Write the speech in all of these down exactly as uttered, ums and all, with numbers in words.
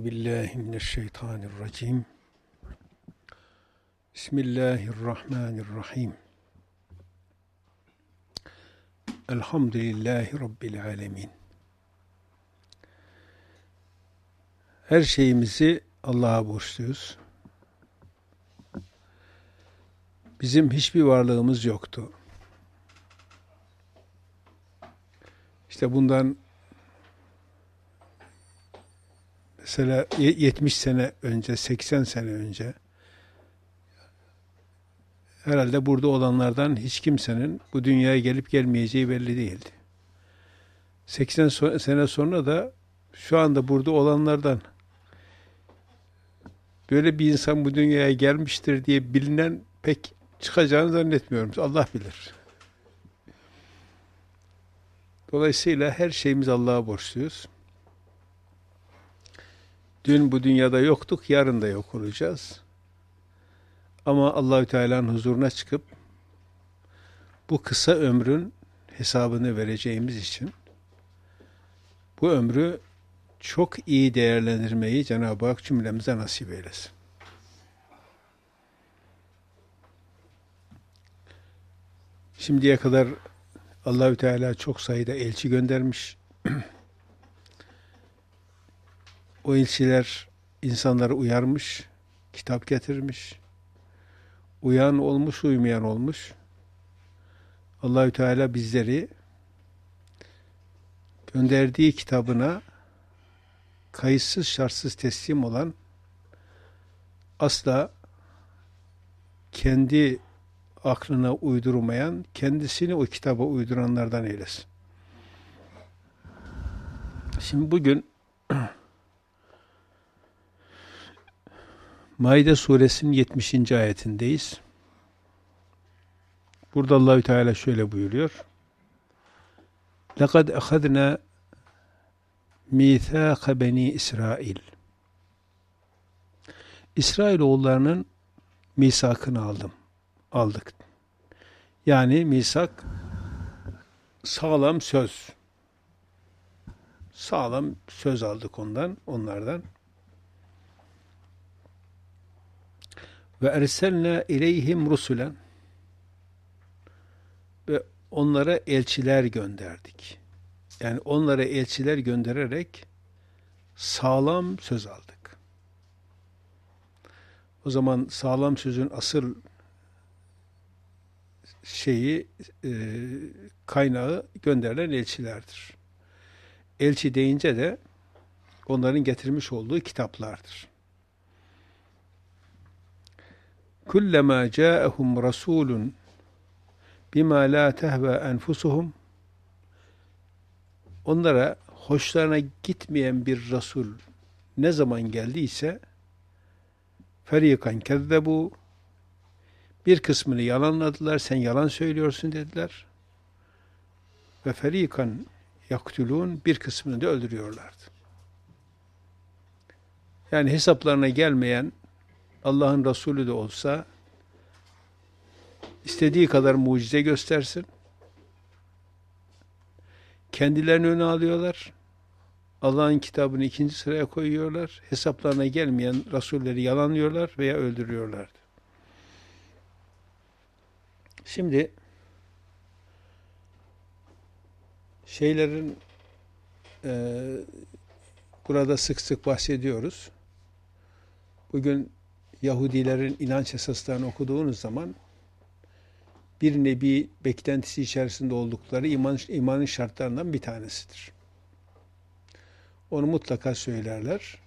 Euzubillahimineşşeytanirracim. Bismillahirrahmanirrahim. Elhamdülillahi Rabbil alemin. Her şeyimizi Allah'a borçluyuz. Bizim hiçbir varlığımız yoktu. İşte bundan mesela yetmiş sene önce, seksen sene önce herhalde burada olanlardan hiç kimsenin bu dünyaya gelip gelmeyeceği belli değildi. seksen sene sonra da şu anda burada olanlardan böyle bir insan bu dünyaya gelmiştir diye bilinen pek çıkacağını zannetmiyorum. Allah bilir. Dolayısıyla her şeyimiz Allah'a borçluyuz. Dün bu dünyada yoktuk, yarın da yok olacağız. Ama Allahü Teala'nın huzuruna çıkıp bu kısa ömrün hesabını vereceğimiz için bu ömrü çok iyi değerlendirmeyi Cenab-ı Hak cümlemize nasip eylesin. Şimdiye kadar Allahü Teala çok sayıda elçi göndermiş. O elçiler insanları uyarmış, kitap getirmiş. Uyan olmuş, uymayan olmuş. Allahü Teala bizleri gönderdiği kitabına kayıtsız şartsız teslim olan, asla kendi aklına uydurmayan, kendisini o kitaba uyduranlardan eylesin. Şimdi bugün Maide suresinin yetmişinci ayetindeyiz. Burada Allahü Teala şöyle buyuruyor. لَقَدْ أَخَذْنَا مِيثَاقَ بَنِي İsrail. İsrailoğullarının misakını aldım. Aldık. Yani misak sağlam söz. Sağlam söz aldık ondan, onlardan. Ve erselna ileyhim rusulen. Ve onlara elçiler gönderdik. Yani onlara elçiler göndererek sağlam söz aldık. O zaman sağlam sözün asıl şeyi, e, kaynağı gönderilen elçilerdir. Elçi deyince de onların getirmiş olduğu kitaplardır. Kullama ca'ahum rasulun bima la tehva enfusuhum. Onlara hoşlarına gitmeyen bir Resul ne zaman geldiyse ferikan kezzebu, bir kısmını yalanladılar, sen yalan söylüyorsun dediler. Ve ferikan yaktulun, bir kısmını da öldürüyorlardı. Yani hesaplarına gelmeyen Allah'ın Resulü de olsa istediği kadar mucize göstersin. Kendilerini öne alıyorlar. Allah'ın kitabını ikinci sıraya koyuyorlar. Hesaplarına gelmeyen Resulleri yalanlıyorlar veya öldürüyorlar. Şimdi şeylerin e, burada sık sık bahsediyoruz. Bugün Yahudilerin inanç esaslarını okuduğunuz zaman bir nebi beklentisi içerisinde oldukları iman, imanın şartlarından bir tanesidir. Onu mutlaka söylerler.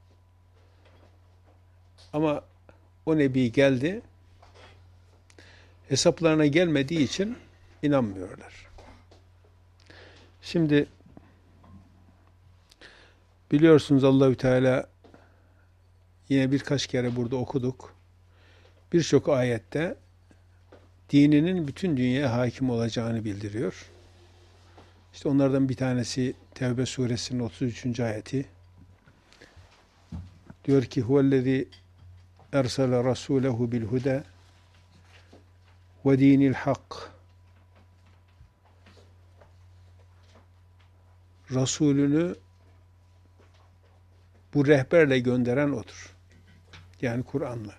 Ama o nebi geldi, hesaplarına gelmediği için inanmıyorlar. Şimdi biliyorsunuz Allahü Teala yine birkaç kere burada okuduk. Birçok ayette dininin bütün dünyaya hakim olacağını bildiriyor. İşte onlardan bir tanesi Tevbe suresinin otuz üçüncü ayeti. Diyor ki huvellezî ersele rasûlehu bil huda ve dinil hak. Resulünü bu rehberle gönderen odur. Yani Kur'an'la.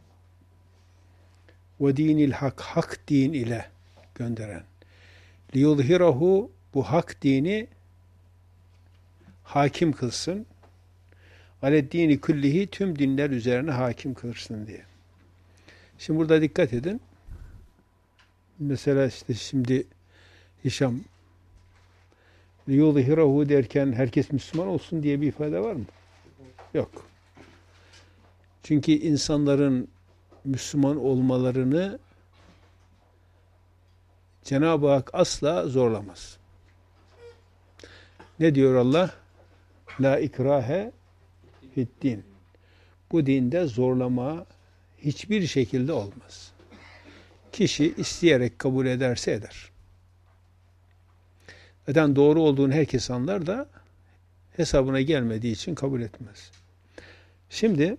Ve dinil hak, hak din ile gönderen. Liyuzhirahu, bu hak dini hakim kılsın. Ale dini küllihi, tüm dinler üzerine hakim kılsın diye. Şimdi burada dikkat edin. Mesela işte şimdi Hişam liyuzhirahu derken herkes Müslüman olsun diye bir ifade var mı? Yok. Çünkü insanların Müslüman olmalarını Cenab-ı Hak asla zorlamaz. Ne diyor Allah? La ikrahe fiddin. Bu dinde zorlama hiçbir şekilde olmaz. Kişi isteyerek kabul ederse eder. Neden doğru olduğunu herkes anlar da hesabına gelmediği için kabul etmez. Şimdi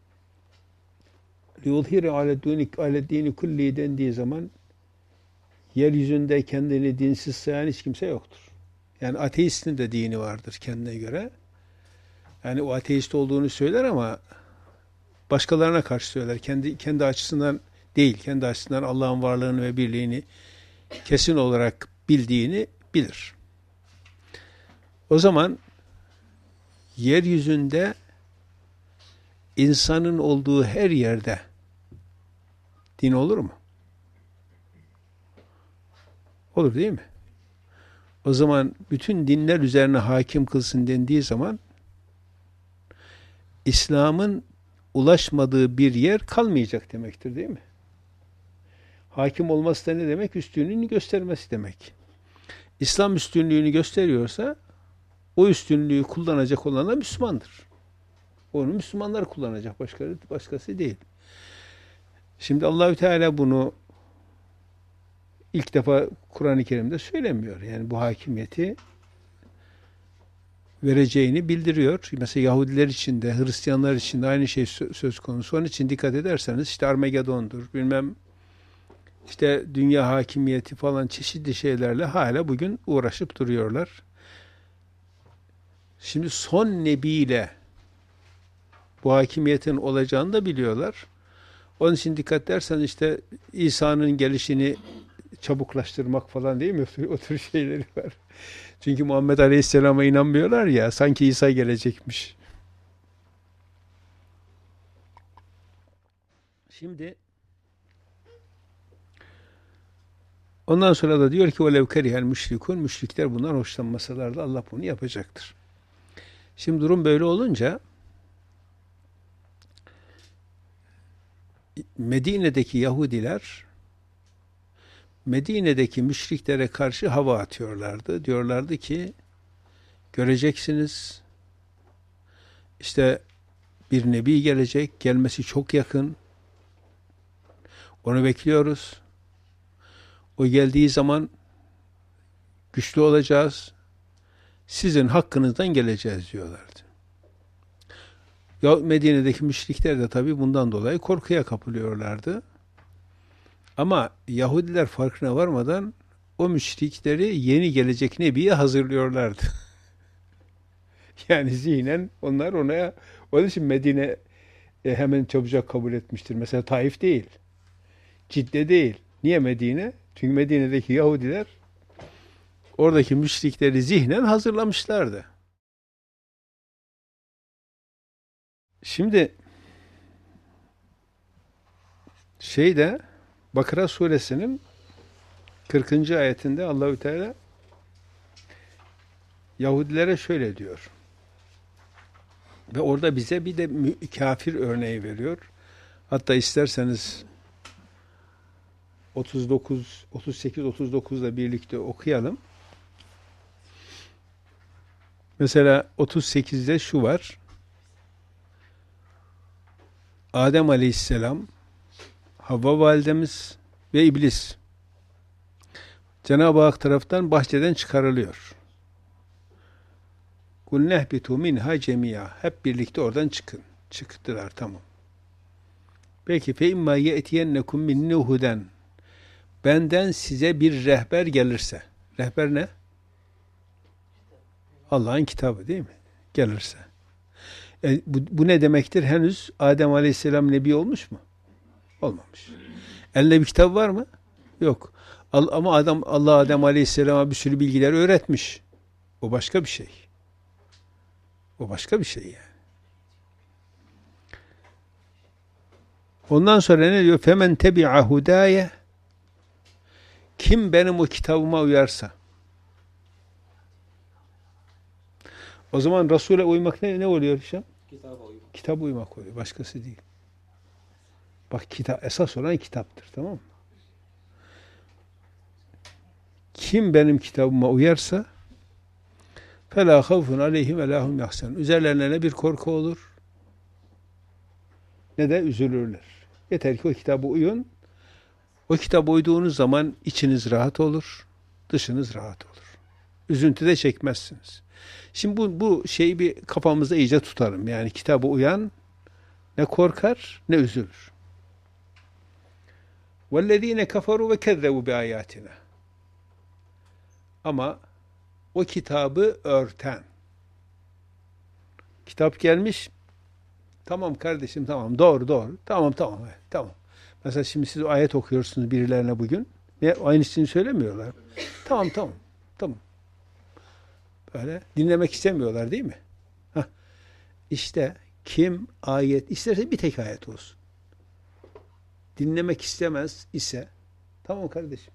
liyuzhire ale dini kulli dendiği zaman yeryüzünde kendini dinsiz sayan hiç kimse yoktur. Yani ateistin de dini vardır kendine göre. Yani o ateist olduğunu söyler ama başkalarına karşı söyler. Kendi kendi açısından değil, kendi açısından Allah'ın varlığını ve birliğini kesin olarak bildiğini bilir. O zaman yeryüzünde insanın olduğu her yerde din olur mu? Olur değil mi? O zaman bütün dinler üzerine hakim kılsın dendiği zaman İslam'ın ulaşmadığı bir yer kalmayacak demektir değil mi? Hakim olması da ne demek? Üstünlüğünü göstermesi demek. İslam üstünlüğünü gösteriyorsa o üstünlüğü kullanacak olan da Müslümandır. Onu Müslümanlar kullanacak, başkası, başkası değil. Şimdi Allahü Teala bunu ilk defa Kur'an-ı Kerim'de söylemiyor. Yani bu hakimiyeti vereceğini bildiriyor. Mesela Yahudiler için de, Hristiyanlar için de aynı şey söz konusu. Onun için dikkat ederseniz işte Armagedon'dur, bilmem işte dünya hakimiyeti falan çeşitli şeylerle hala bugün uğraşıp duruyorlar. Şimdi son nebiyle bu hakimiyetin olacağını da biliyorlar. Onun için dikkat edersen işte İsa'nın gelişini çabuklaştırmak falan değil mi? O tür şeyleri var. Çünkü Muhammed Aleyhisselam'a inanmıyorlar ya, sanki İsa gelecekmiş. Şimdi ondan sonra da diyor ki وَلَوْ كَرِهَا الْمُشْرِكُونَ, müşrikler bundan hoşlanmasalar da Allah bunu yapacaktır. Şimdi durum böyle olunca Medine'deki Yahudiler Medine'deki müşriklere karşı hava atıyorlardı. Diyorlardı ki göreceksiniz işte bir nebi gelecek, gelmesi çok yakın. Onu bekliyoruz. O geldiği zaman güçlü olacağız. Sizin hakkınızdan geleceğiz diyorlardı. Ya Medine'deki müşrikler de tabii bundan dolayı korkuya kapılıyorlardı. Ama Yahudiler farkına varmadan o müşrikleri yeni gelecek Nebi'ye hazırlıyorlardı. Yani zihnen onlar ona, onun için Medine e, hemen çabucak kabul etmiştir. Mesela Taif değil, Cidde değil. Niye Medine? Çünkü Medine'deki Yahudiler oradaki müşrikleri zihnen hazırlamışlardı. Şimdi şeyde Bakara suresinin kırkıncı ayetinde Allahü Teala Yahudilere şöyle diyor. Ve orada bize bir de kafir örneği veriyor. Hatta isterseniz otuz dokuz, otuz sekiz, otuz dokuzla birlikte okuyalım. Mesela otuz sekizde şu var. Adem Aleyhisselam, Havva validemiz ve iblis Cenab-ı Hak tarafından bahçeden çıkarılıyor. Kul nehbitu minha cemia. Hep birlikte oradan çıkın. Çıktılar, tamam. Peki fe imma ye'tiyennekum minni huden. Benden size bir rehber gelirse. Rehber ne? Allah'ın kitabı değil mi? Gelirse. E, bu, bu ne demektir? Henüz Adem Aleyhisselam nebi olmuş mu? Olmamış. Elinde bir kitap var mı? Yok. Al, ama adam Allah Adem Aleyhisselam'a bir sürü bilgiler öğretmiş. O başka bir şey. O başka bir şey yani. Ondan sonra ne diyor? Femen tebi'a hudaye, kim benim o kitabıma uyarsa. O zaman Resul'e uymak ne, ne oluyor Hişam? Kitaba uymak. Kitap uymak oluyor. Başkası değil. Bak kitap, esas olan kitaptır. Tamam mı? Kim benim kitabıma uyarsa فَلَا خَوْفٌ عَلَيْهِمْ وَلَا هُمْ يَحْزَنُونَ. Üzerlerine ne bir korku olur ne de üzülürler. Yeter ki o kitaba uyun. O kitaba uyduğunuz zaman içiniz rahat olur, dışınız rahat olur. Üzüntü de çekmezsiniz. Şimdi bu, bu şeyi bir kafamızda iyice tutalım. Yani kitaba uyan ne korkar ne üzülür. وَالَّذ۪ينَ كَفَرُوا وَكَذَّبُوا بِآيَاتِنَا. Ama o kitabı örten. Kitap gelmiş. Tamam kardeşim tamam doğru doğru. Tamam tamam evet, tamam. Mesela şimdi siz o ayet okuyorsunuz birilerine bugün. Ne, aynısını söylemiyorlar. Tamam tamam. Tamam. Böyle dinlemek istemiyorlar değil mi? Hah. İşte kim ayet isterse bir tek ayet olsun. Dinlemek istemez ise tamam kardeşim.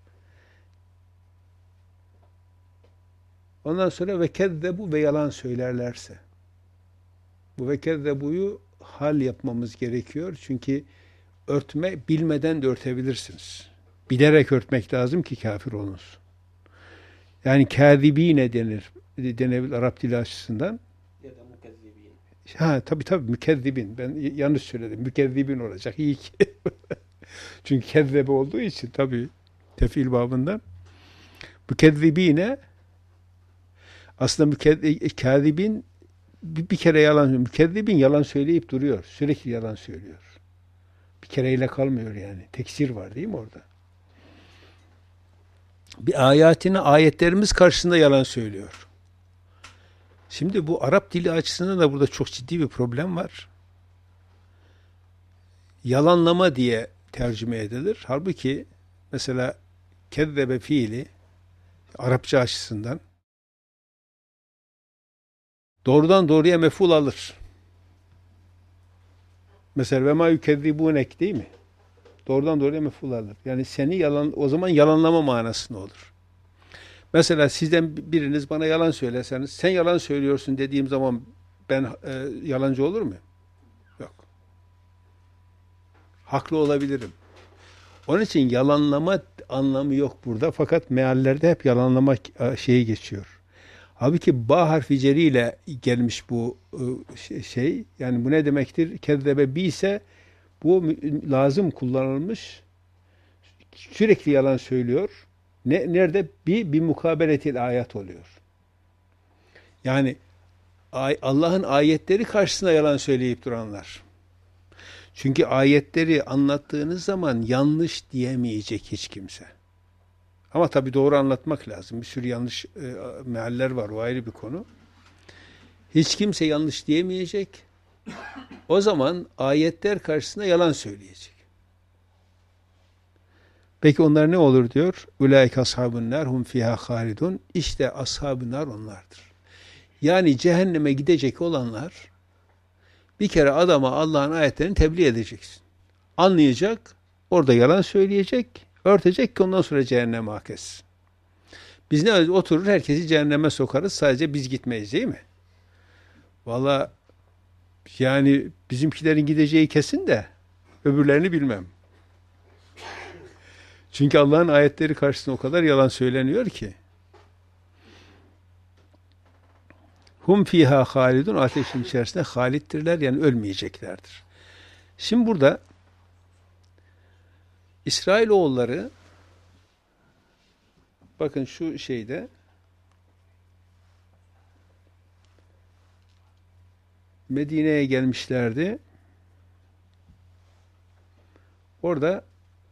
Ondan sonra ve kezzebu ve yalan söylerlerse. Bu ve kezzebuyu hal yapmamız gerekiyor. Çünkü örtme bilmeden de örtebilirsiniz. Bilerek örtmek lazım ki kafir olunuz. Yani kâzibîne denir. Denebilir Arap dili açısından. Ya da mukezzibin. Ha tabii tabii mükezzibin. Ben yanlış söyledim. Mükezzibin olacak. İyi ki. Çünkü kezzebe olduğu için tabii tefil babından. Mükezzibine aslında mükezzibin bir, bir kere yalan söylüyor. Mükezzibin yalan söyleyip duruyor. Sürekli yalan söylüyor. Bir kereyle kalmıyor yani. Teksir var değil mi orada? Bir ayetine ayetlerimiz karşısında yalan söylüyor. Şimdi bu Arap dili açısından da burada çok ciddi bir problem var. Yalanlama diye tercüme edilir. Halbuki mesela kezzebe fiili Arapça açısından doğrudan doğruya mef'ul alır. Mesela ve ma yukezzibunek değil mi? Doğrudan doğruya mef'ul alır. Yani seni yalan o zaman yalanlama manasında olur. Mesela sizden biriniz bana yalan söyleseniz, sen yalan söylüyorsun dediğim zaman ben e, yalancı olur muyum? Yok. Haklı olabilirim. Onun için yalanlama anlamı yok burada. Fakat meallerde hep yalanlama şeyi geçiyor. Halbuki ba harfi ceriyle gelmiş bu şey. Yani bu ne demektir? Kezzebe bi ise bu lazım kullanılmış. Sürekli yalan söylüyor. Ne, nerede? Bir, bir mukabeletil ayet oluyor. Yani Allah'ın ayetleri karşısında yalan söyleyip duranlar. Çünkü ayetleri anlattığınız zaman yanlış diyemeyecek hiç kimse. Ama tabii doğru anlatmak lazım. Bir sürü yanlış e, mealler var. O ayrı bir konu. Hiç kimse yanlış diyemeyecek. O zaman ayetler karşısında yalan söyleyecek. Peki onlar ne olur diyor? Ulaike ashabun nar hum fiha halidun. İşte ashab-ı nar onlardır. Yani cehenneme gidecek olanlar bir kere adama Allah'ın ayetlerini tebliğ edeceksin. Anlayacak, orada yalan söyleyecek, örtecek ki ondan sonra cehenneme hak etsin. Biz ne oturur herkesi cehenneme sokarız, sadece biz gitmeyiz değil mi? Vallahi yani bizimkilerin gideceği kesin de öbürlerini bilmem. Çünkü Allah'ın ayetleri karşısında o kadar yalan söyleniyor ki. Hum fiha halidun, ateşin içerisinde halittirler, yani ölmeyeceklerdir. Şimdi burada İsrailoğulları bakın şu şeyde Medine'ye gelmişlerdi. Orada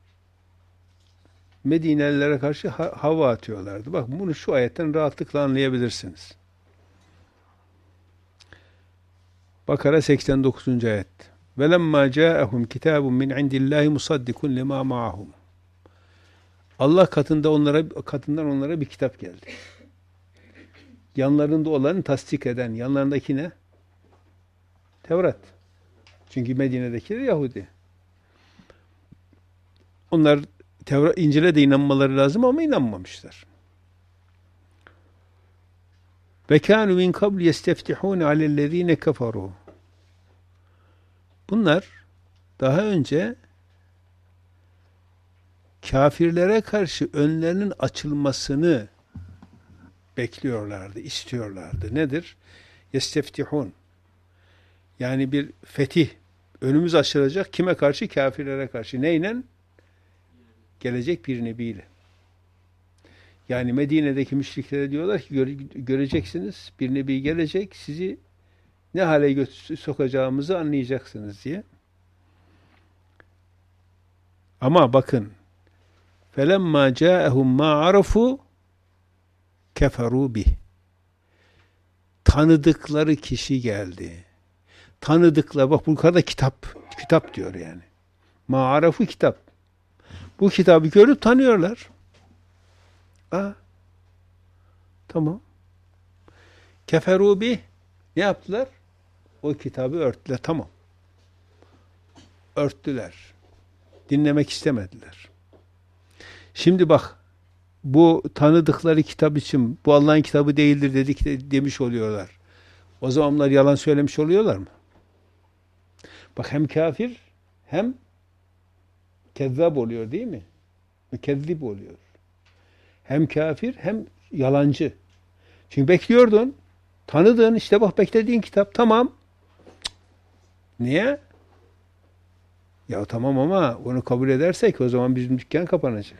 Medinelilere karşı ha- hava atıyorlardı. Bak bunu şu ayetten rahatlıkla anlayabilirsiniz. Bakara seksen dokuzuncu ayet. وَلَمَّا جَاءَهُمْ كِتَابٌ مِنْ عِنْدِ اللّٰهِ مُصَدِّقٌ لِمَا مَعَهُمْ. Allah katında onlara katından onlara bir kitap geldi. Yanlarında olanı tasdik eden, yanlarındaki ne? Tevrat. Çünkü Medine'dekiler Yahudi. Onlar Tevrat, İncil'e de inanmaları lazım ama inanmamışlar. Ve kânû min kabl yesteftihûne alellezîne keferû. Bunlar daha önce kafirlere karşı önlerinin açılmasını bekliyorlardı, istiyorlardı. Nedir? Yesteftihûn. Yani bir fetih, önümüz açılacak. Kime karşı? Kafirlere karşı. Neyle? Gelecek bir nebiyle. Yani Medine'deki müşriklere diyorlar ki göre, göreceksiniz, bir nebi gelecek, sizi ne hale götür, sokacağımızı anlayacaksınız diye. Ama bakın, فَلَمَّا جَاءَهُمْ مَا عَرَفُوا كَفَرُوا بِهِ. Tanıdıkları kişi geldi. Tanıdıkları, bak bu yukarıda kitap, kitap diyor yani. Ma'arafu kitap. Bu kitabı görüp tanıyorlar. Aa, tamam. Keferu bih. Ne yaptılar? O kitabı örttüler. Tamam. Örttüler. Dinlemek istemediler. Şimdi bak, bu tanıdıkları kitap için bu Allah'ın kitabı değildir dedik de, demiş oluyorlar. O zamanlar yalan söylemiş oluyorlar mı? Bak hem kafir hem kezzab oluyor değil mi? Mükezzib oluyor. Hem kafir hem yalancı. Çünkü bekliyordun, tanıdın, işte bak beklediğin kitap, tamam. Cık. Niye? Ya tamam ama onu kabul edersek o zaman bizim dükkan kapanacak.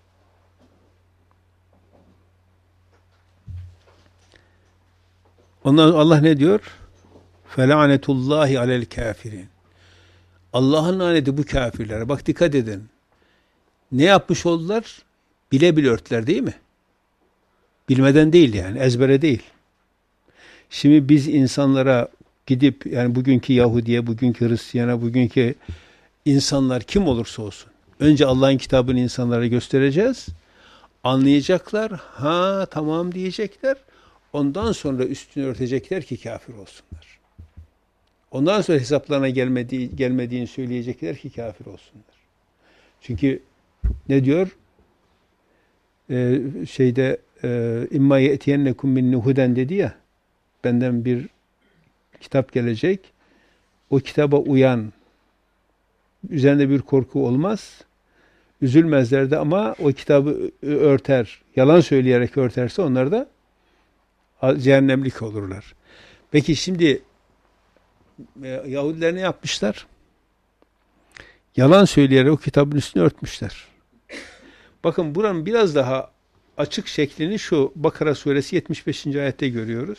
Ondan Allah ne diyor? Felanetullahi alel kafirin. Allah'ın laneti bu kafirlere. Bak dikkat edin. Ne yapmış oldular? Bile bile örtüler değil mi? Bilmeden değil yani, ezbere değil. Şimdi biz insanlara gidip, yani bugünkü Yahudiye, bugünkü Hristiyana, bugünkü insanlar kim olursa olsun, önce Allah'ın kitabını insanlara göstereceğiz. Anlayacaklar, ha tamam diyecekler. Ondan sonra üstünü örtecekler ki kafir olsunlar. Ondan sonra hesaplarına gelmediği, gelmediğini söyleyecekler ki kafir olsunlar. Çünkü ne diyor? Ee, şeyde imma ye'tiyennekum minni huden dedi ya, benden bir kitap gelecek. O kitaba uyan, üzerinde bir korku olmaz. Üzülmezler de ama o kitabı örter, yalan söyleyerek örterse onlar da cehennemlik olurlar. Peki şimdi Yahudiler ne yapmışlar? Yalan söyleyerek o kitabın üstünü örtmüşler. Bakın buranın biraz daha açık şeklini şu Bakara suresi yetmiş beşinci ayette görüyoruz.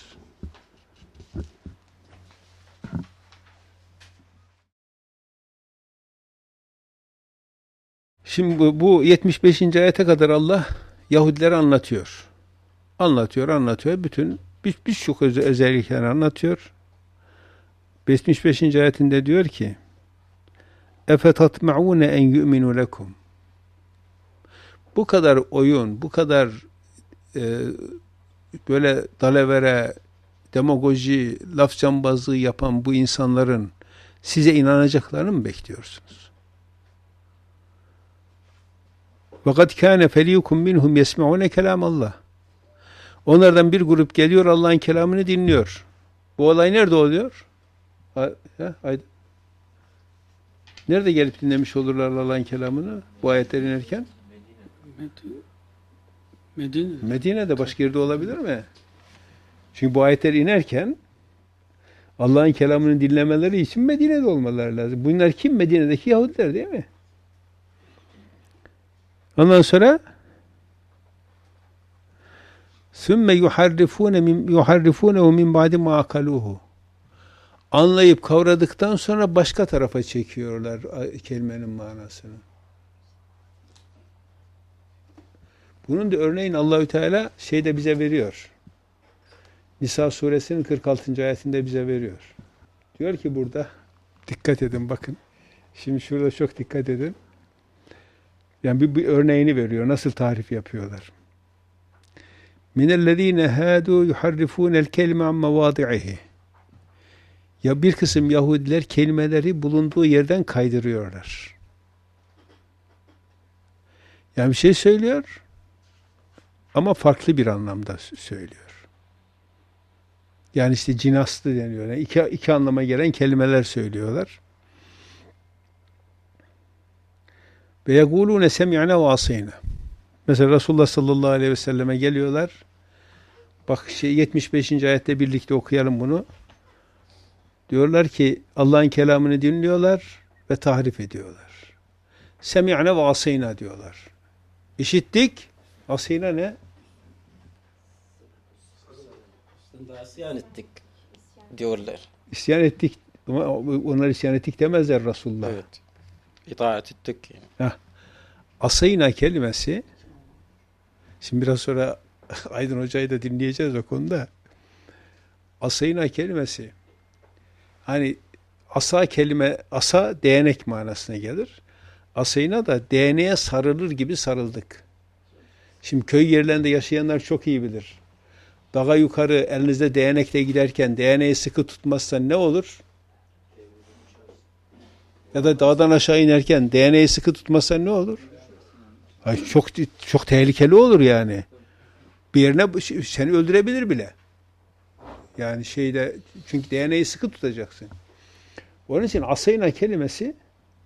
Şimdi bu, bu yetmiş beşinci ayete kadar Allah Yahudileri anlatıyor. Anlatıyor, anlatıyor. Bütün birçok bir özelliklerini anlatıyor. yetmiş beşinci ayetinde diyor ki اَفَتَطْمَعُونَ اَنْ يُؤْمِنُوا لَكُمْ. Bu kadar oyun, bu kadar e, böyle dalavere, demagoji, laf cambazlığı yapan bu insanların size inanacaklarını mı bekliyorsunuz? وَقَدْ كَانَ فَلِيُكُمْ مِنْهُمْ يَسْمَعُونَ كَلَامَ اللّٰهِ. Onlardan bir grup geliyor, Allah'ın kelamını dinliyor. Bu olay nerede oluyor? Ha, ha, haydi. Nerede gelip dinlemiş olurlar Allah'ın kelamını? Bu ayetler inerken? Medine. Medine'de, başka yerde olabilir mi? Çünkü bu ayetler inerken Allah'ın kelamını dinlemeleri için Medine'de olmaları lazım. Bunlar kim? Medine'deki Yahudiler değil mi? Ondan sonra ثُمَّ يُحَرِّفُونَ مِنْ يُحَرِّفُونَهُ مِنْ بَعْدِ مَا عَقَلُوهُ. Anlayıp kavradıktan sonra başka tarafa çekiyorlar kelimenin manasını. Bunun da örneğin Allahü Teala şeyde bize veriyor. Nisa suresinin kırk altıncı ayetinde bize veriyor. Diyor ki burada, dikkat edin bakın. Şimdi şurada çok dikkat edin. Yani bir, bir örneğini veriyor. Nasıl tarif yapıyorlar. Minellezine hadu yuharrifunel kelime an mevadi'ihi. Ya bir kısım Yahudiler kelimeleri bulunduğu yerden kaydırıyorlar. Yani bir şey söylüyor ama farklı bir anlamda söylüyor. Yani işte cinaslı deniyor. Yani iki, iki anlama gelen kelimeler söylüyorlar. Ve yegulûne sem'î'ne ve asîne. Mesela Resulullah sallallahu aleyhi ve selleme geliyorlar. Bak şey yetmiş beşinci ayette birlikte okuyalım bunu. Diyorlar ki Allah'ın kelamını dinliyorlar ve tahrif ediyorlar. Sem'î'ne ve asîne diyorlar. İşittik. Asîne ne? Aslında isyan ettik diyorlar. İsyan ettik. Ama onlar isyan ettik demezler Resulullah. Evet. İtaat ettik. Heh. Asîne kelimesi, şimdi biraz sonra Aydın Hoca'yı da dinleyeceğiz o konuda. Asîne kelimesi, hani asa kelime, asa değnek manasına gelir. Asîne da değneğe sarılır gibi sarıldık. Şimdi köy yerlerinde yaşayanlar çok iyi bilir. Dağa yukarı elinizde değnekle giderken değneği sıkı tutmazsan ne olur? Ya da dağdan aşağı inerken değneği sıkı tutmazsan ne olur? Ay çok çok tehlikeli olur yani. Bir yerine seni öldürebilir bile. Yani şeyde, çünkü değneği sıkı tutacaksın. Onun için asîne kelimesi,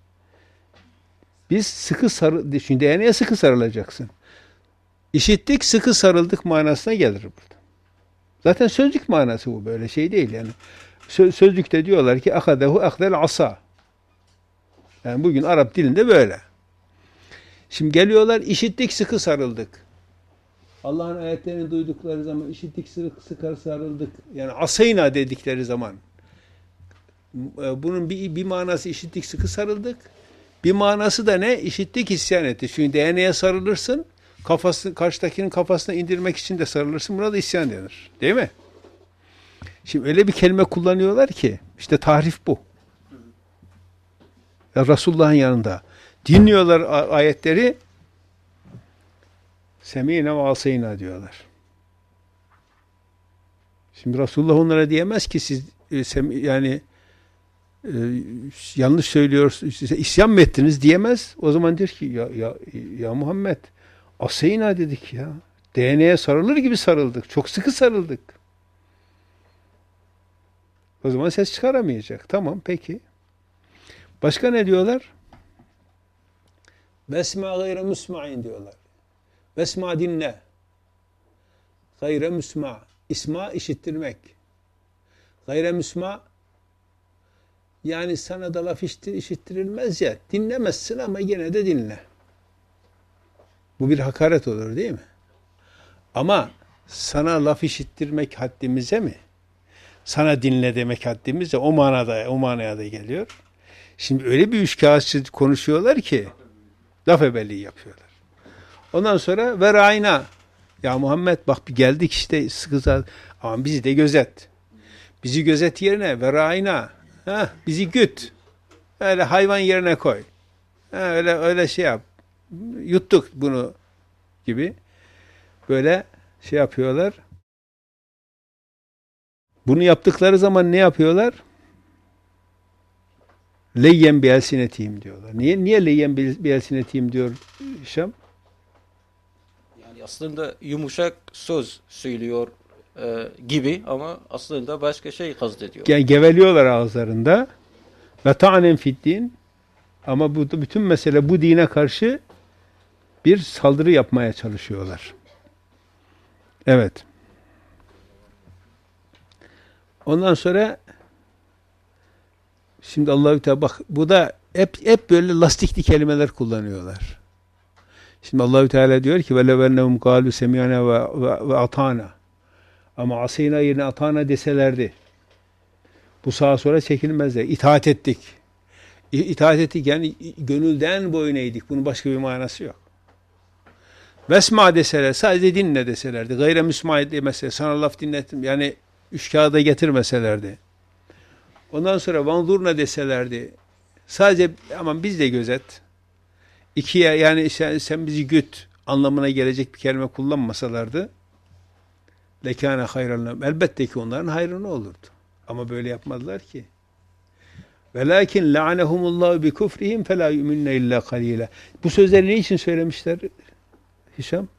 biz sıkı sarı, çünkü değneğe sıkı sarılacaksın. İşittik, sıkı sarıldık manasına gelir burada. Zaten sözlük manası bu, böyle şey değil yani. Sö sözlükte diyorlar ki akadehu akdel asa. Yani bugün Arap dilinde böyle. Şimdi geliyorlar, işittik, sıkı sarıldık. Allah'ın ayetlerini duydukları zaman işittik, sıkı, sıkı sarıldık. Yani asîne dedikleri zaman. Bunun bir, bir manası işittik, sıkı sarıldık. Bir manası da ne? İşittik, isyan etti. Çünkü değneğe sarılırsın, kafası, karşıdakinin kafasına indirmek için de sarılırsın. Buna da isyan denir. Değil mi? Şimdi öyle bir kelime kullanıyorlar ki, işte tahrif bu. Ya Resulullah'ın yanında dinliyorlar ayetleri, semî'ne ve asîne diyorlar. Şimdi Resulullah onlara diyemez ki siz yani e, yanlış söylüyorsunuz, isyan mı ettiniz diyemez. O zaman der ki ya, ya, ya Muhammed, asîne dedik ya. Değneğe sarılır gibi sarıldık. Çok sıkı sarıldık. O zaman ses çıkaramayacak. Tamam, peki. Başka ne diyorlar? Vesma gayre musma'in diyorlar. Vesma dinle. Gayre musma. İsma işittirmek. Gayre musma, yani sana da laf işittirilmez ya, dinlemezsin ama gene de dinle. Bu bir hakaret olur değil mi? Ama sana laf işittirmek haddimize mi? Sana dinle demek haddimize, o manada, o manaya da geliyor. Şimdi öyle bir üçkağıtçı konuşuyorlar ki laf ebelliği yapıyorlar. Ondan sonra verayna, ya Muhammed bak bir geldik işte sıkı, ama bizi de gözet. Bizi gözet yerine verayna, ha bizi güt. Öyle hayvan yerine koy. Ha, öyle öyle şey yap. Yuttuk bunu gibi. Böyle şey yapıyorlar. Bunu yaptıkları zaman ne yapıyorlar? Leyyen bi elsinetihim diyorlar. Niye niye leyyen bi elsinetihim diyor Şam? Yani aslında yumuşak söz söylüyor e, gibi ama aslında başka şey kastediyor. Yani geveliyorlar ağızlarında. Ve ta'nen fiddin, ama bu bütün mesele bu dine karşı bir saldırı yapmaya çalışıyorlar. Evet. Ondan sonra şimdi Allahü Teala bak, bu da hep hep böyle lastikli kelimeler kullanıyorlar. Şimdi Allahü Teala diyor ki ve levennehum kalu semiyana ve, ve, ve atana, ama asîne yerine atana deselerdi bu sağa sonra çekilmezler. İtaat ettik. İtaat ettik yani gönülden boyun eğdik. Bunun başka bir manası yok. Vesma deseler, sadece dinle deselerdi. Gayre müsma demeseler, sana laf dinlettim. Yani üç kağıda getirmeselerdi. Ondan sonra vanzurna deselerdi. Sadece aman biz de gözet. İkiye yani sen, sen bizi güt anlamına gelecek bir kelime kullanmasalardı lekâne hayran lehum. Elbette ki onların hayrına olurdu. Ama böyle yapmadılar ki. Velakin la'anehumullahu bi kufrihim felâ yu'minne illa kalîle. Bu sözleri ne için söylemişler Hişam?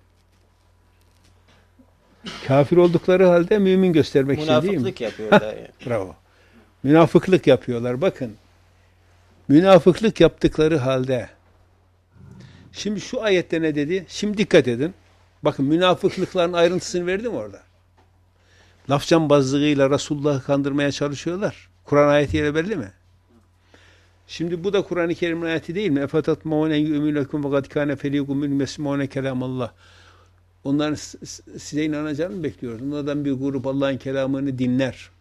Kafir oldukları halde mümin göstermek için değil mi? Münafıklık yapıyorlar yani. Bravo. Münafıklık yapıyorlar. Bakın. Münafıklık yaptıkları halde. Şimdi şu ayette ne dedi? Şimdi dikkat edin. Bakın münafıklıkların ayrıntısını verdim orada. Lafcambazlığıyla Resulullah'ı kandırmaya çalışıyorlar. Kur'an ayetiyle belli mi? Şimdi bu da Kur'an-ı Kerim'in ayeti değil mi? Efatat ma'une yu'minlekum ve kad kana feriqun min yesma'une kelamallah. Onların size inanacağını mı bekliyoruz? Onlardan bir grup Allah'ın kelamını dinler.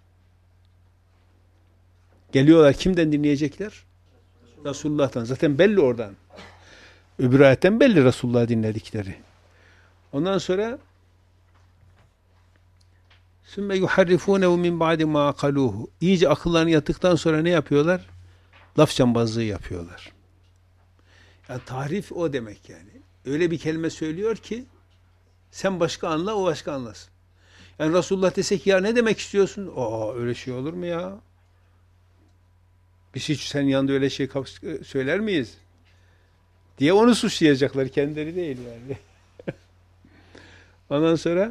Geliyorlar. Kimden dinleyecekler? Resulullah'tan. Zaten belli oradan. Öbür ayetten belli Resulullah'ı dinledikleri. Ondan sonra sümme yuharrifunehu min ba'di ma akaluhu. İyice akıllarını yattıktan sonra ne yapıyorlar? Laf cambazlığı yapıyorlar. Yani tahrif o demek yani. Öyle bir kelime söylüyor ki sen başka anla, o başka anlasın. Yani Resulullah dese ki ya ne demek istiyorsun? Aa öyle şey olur mu ya? Biz hiç senin yanında öyle şey söyler miyiz? Diye onu suçlayacaklar. Kendileri değil yani. Ondan sonra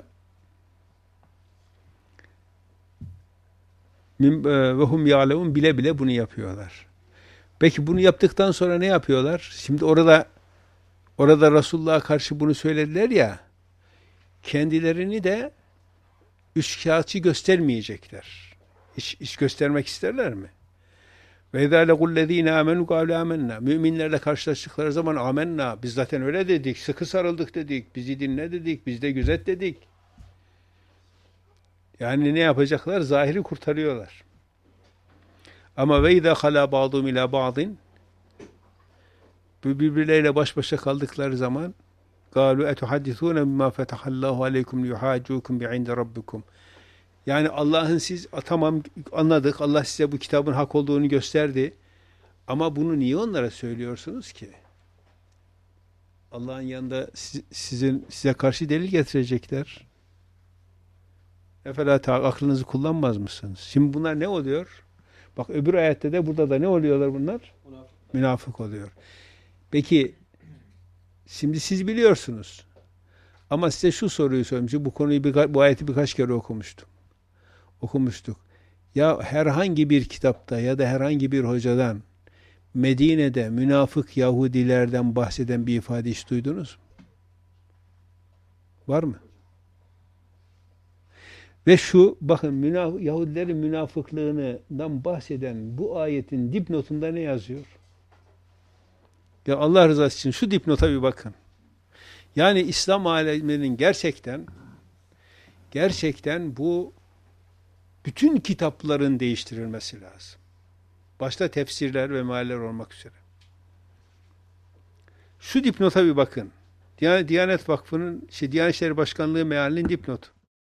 ve hum ya'lemun bile bile bunu yapıyorlar. Peki bunu yaptıktan sonra ne yapıyorlar? Şimdi orada orada Resulullah'a karşı bunu söylediler ya, kendilerini de üçkağıtçı göstermeyecekler. Hiç, hiç göstermek isterler mi? Ve izâ legullezîne âmenû kâlû âmennâ. Müminlerle karşılaştıkları zaman âmennâ. Biz zaten öyle dedik, sıkı sarıldık dedik, bizi dinle dedik, biz de güzet dedik. Yani ne yapacaklar? Zahiri kurtarıyorlar. Ama ve izâ halâ ba'dûm ilâ ba'din. Bu birbirleriyle baş başa kaldıkları zaman قالوا etuhaddithûne bimmâ fetahallâhu aleykum liyuhâcûkum bi'inde rabbikum. Yani Allah'ın siz tamam anladık. Allah size bu kitabın hak olduğunu gösterdi. Ama bunu niye onlara söylüyorsunuz ki? Allah'ın yanında siz, sizin size karşı delil getirecekler. Efela ta aklınızı kullanmaz mısınız? Şimdi bunlar ne oluyor? Bak öbür ayette de burada da ne oluyorlar bunlar? Münafık, Münafık oluyor. Peki şimdi siz biliyorsunuz. Ama size şu soruyu sorayım. Bu konuyu bir, bu ayeti birkaç kere okumuştum. Okumuştuk. Ya herhangi bir kitapta ya da herhangi bir hocadan Medine'de münafık Yahudilerden bahseden bir ifade hiç duydunuz mu? Var mı? Ve şu bakın münaf Yahudilerin münafıklığından bahseden bu ayetin dipnotunda ne yazıyor? Ya Allah rızası için şu dipnota bir bakın. Yani İslam aleminin gerçekten gerçekten bu bütün kitapların değiştirilmesi lazım. Başta tefsirler ve mealler olmak üzere. Şu dipnota bir bakın. Diyanet Vakfı'nın, şey, Diyanet İşleri Başkanlığı mealinin dipnotu.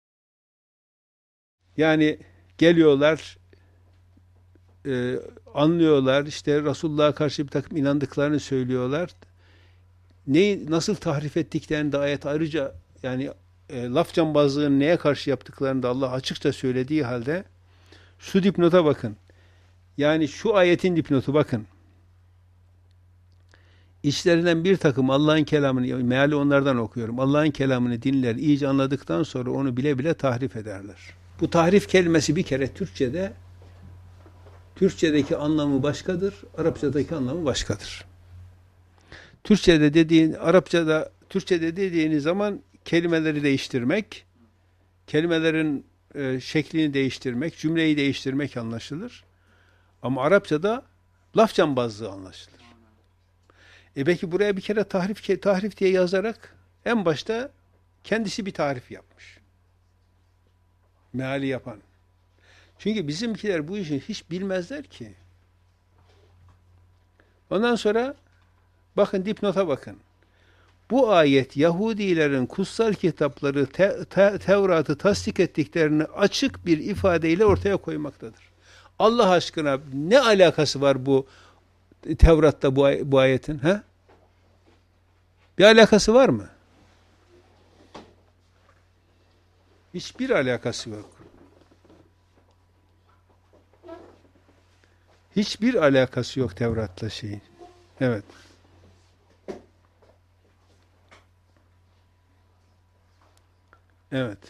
Yani geliyorlar, e, anlıyorlar, işte Resulullah'a karşı bir takım inandıklarını söylüyorlar. Neyi, nasıl tahrif ettiklerini de ayet ayrıca, yani e, laf cambazlığını neye karşı yaptıklarını da Allah açıkça söylediği halde şu dipnota bakın. Yani şu ayetin dipnotu bakın. İçlerinden bir takım Allah'ın kelamını, meali onlardan okuyorum. Allah'ın kelamını dinler, iyice anladıktan sonra onu bile bile tahrif ederler. Bu tahrif kelimesi bir kere Türkçe'de, Türkçedeki anlamı başkadır, Arapçadaki anlamı başkadır. Türkçe'de dediğin, Arapçada, Türkçe'de dediğiniz zaman kelimeleri değiştirmek, kelimelerin e, şeklini değiştirmek, cümleyi değiştirmek anlaşılır. Ama Arapçada laf cambazlığı anlaşılır. E peki buraya bir kere tahrif, tahrif diye yazarak en başta kendisi bir tahrif yapmış. Meali yapan. Çünkü bizimkiler bu işi hiç bilmezler ki. Ondan sonra bakın dipnota bakın. Bu ayet Yahudilerin kutsal kitapları te, te, Tevrat'ı tasdik ettiklerini açık bir ifadeyle ortaya koymaktadır. Allah aşkına ne alakası var bu Tevrat'ta bu, ay- bu ayetin? He? Bir alakası var mı? Hiçbir alakası yok. Hiçbir alakası yok Tevrat'la şeyin. Evet. Evet.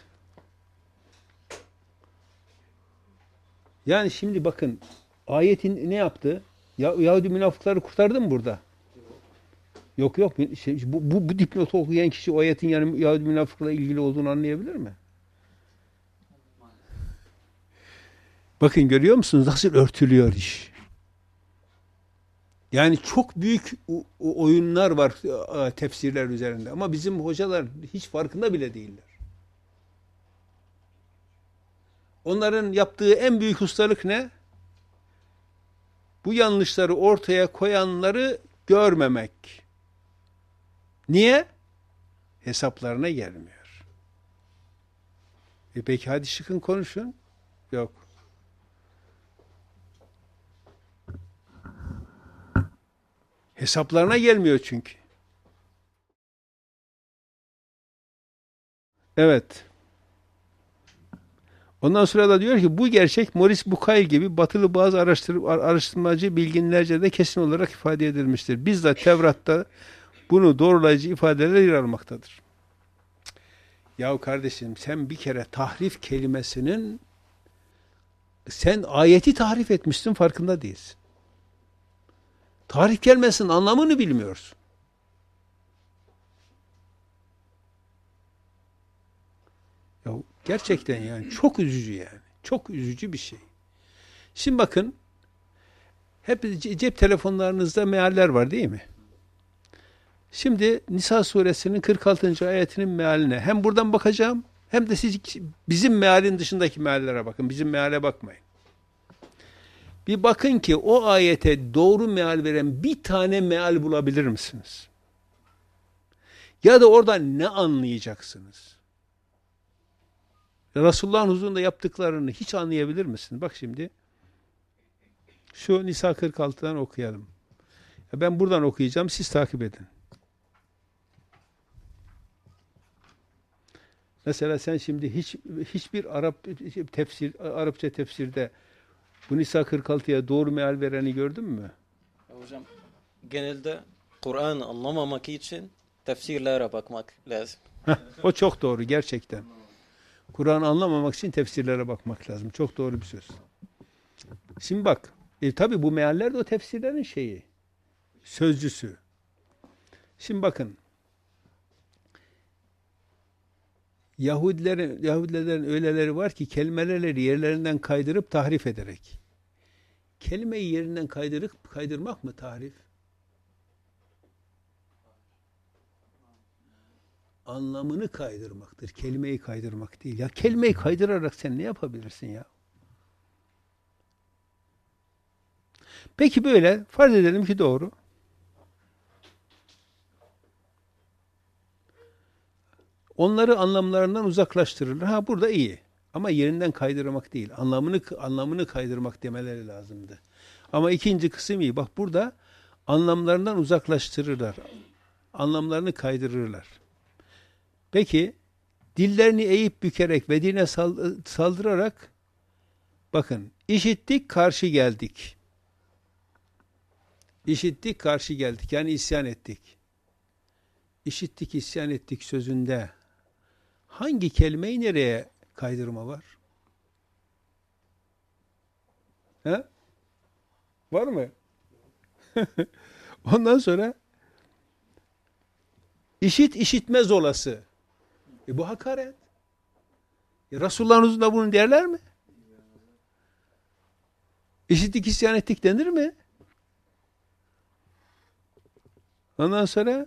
Yani şimdi bakın ayetin ne yaptı? Ya, Yahudi münafıkları kurtardı mı burada? Yok yok. Şey, bu, bu, bu dipnotu okuyan kişi o ayetin yani Yahudi münafıkla ilgili olduğunu anlayabilir mi? Bakın görüyor musunuz nasıl örtülüyor iş? Yani çok büyük oyunlar var tefsirler üzerinde ama bizim hocalar hiç farkında bile değiller. Onların yaptığı en büyük ustalık ne? Bu yanlışları ortaya koyanları görmemek. Niye? Hesaplarına gelmiyor. E peki hadi çıkın konuşun. Yok. Hesaplarına gelmiyor çünkü. Evet. Ondan sonra da diyor ki bu gerçek Maurice Bucaille gibi batılı bazı araştır, araştırmacı bilginlerce de kesin olarak ifade edilmiştir. Bizzat Tevrat'ta bunu doğrulayıcı ifadeler yer almaktadır. Yahu kardeşim sen bir kere tahrif kelimesinin sen ayeti tahrif etmişsin farkında değilsin. Tahrif kelimesinin anlamını bilmiyorsun. Ya gerçekten yani çok üzücü yani. Çok üzücü bir şey. Şimdi bakın hep cep telefonlarınızda mealler var değil mi? Şimdi Nisa suresinin kırk altıncı ayetinin mealine hem buradan bakacağım hem de siz bizim mealin dışındaki meallere bakın. Bizim meale bakmayın. Bir bakın ki o ayete doğru meal veren bir tane meal bulabilir misiniz? Ya da oradan ne anlayacaksınız? Resulullah'ın huzurunda yaptıklarını hiç anlayabilir misiniz? Bak şimdi şu Nisa kırk altıdan okuyalım. Ben buradan okuyacağım, siz takip edin. Mesela sen şimdi hiç hiçbir Arap tefsir Arapça tefsirde bu Nisa kırk altıya doğru meal vereni gördün mü? Hocam genelde Kur'an'ı anlamamak için tefsirlere bakmak lazım. Heh, o çok doğru gerçekten. Kur'an'ı anlamamak için tefsirlere bakmak lazım. Çok doğru bir söz. Şimdi bak, e, tabi bu mealler de o tefsirlerin şeyi, sözcüsü. Şimdi bakın, Yahudilerin, Yahudilerin öyleleri var ki kelimeleri yerlerinden kaydırıp tahrif ederek. Kelimeyi yerinden kaydırıp kaydırmak mı tahrif? Anlamını kaydırmaktır. Kelimeyi kaydırmak değil. Ya kelimeyi kaydırarak sen ne yapabilirsin ya? Peki böyle farz edelim ki doğru. Onları anlamlarından uzaklaştırırlar. Ha burada iyi. Ama yerinden kaydırmak değil. Anlamını anlamını kaydırmak demeleri lazımdı. Ama ikinci kısım iyi. Bak burada anlamlarından uzaklaştırırlar. Anlamlarını kaydırırlar. Peki dillerini eğip bükerek ve dine saldırarak bakın işittik karşı geldik. İşittik karşı geldik. Yani isyan ettik. İşittik isyan ettik sözünde hangi kelimeyi nereye kaydırma var? He? Var mı? Ondan sonra işit işitmez olası. E bu hakaret. E Resulullah'ın huzurunda bunu derler mi? İşittik isyan ettik denir mi? Ondan sonra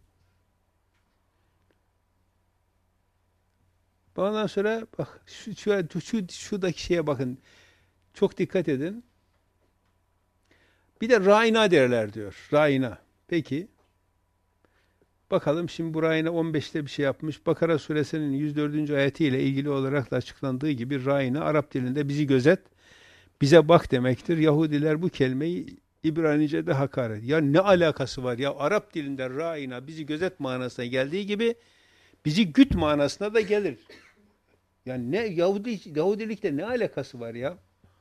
ondan sonra bak şu, şu, şu şuradaki şeye bakın. Çok dikkat edin. Bir de râina derler diyor. Râina. Peki. Bakalım şimdi bu râina on beşte bir şey yapmış. Bakara suresinin yüz dördüncü ayetiyle ilgili olarak da açıklandığı gibi râina Arap dilinde bizi gözet. bize bak demektir. Yahudiler bu kelimeyi İbranice'de hakaret. Ya ne alakası var ya? Arap dilinde ra'ina bizi gözet manasına geldiği gibi bizi güt manasına da gelir. Yani ne Yahudi Yahudilikle ne alakası var ya?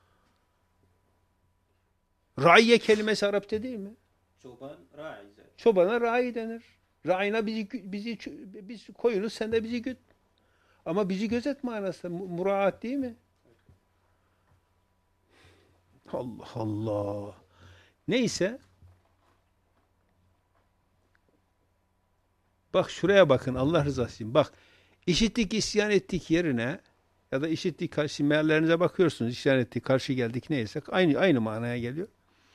Raiye kelimesi Arapça değil mi? Çoban ra'i. Çobana ra'i denir. Ra'ina bizi bizi biz koyunuz sen de bizi güt. Ama bizi gözet manasında muraat değil mi? Allah Allah. Neyse. Bak şuraya bakın Allah rızası için. Bak işittik isyan ettik yerine ya da işittik karşı meallerinize bakıyorsunuz. İsyan ettik karşı geldik neyse aynı aynı manaya geliyor.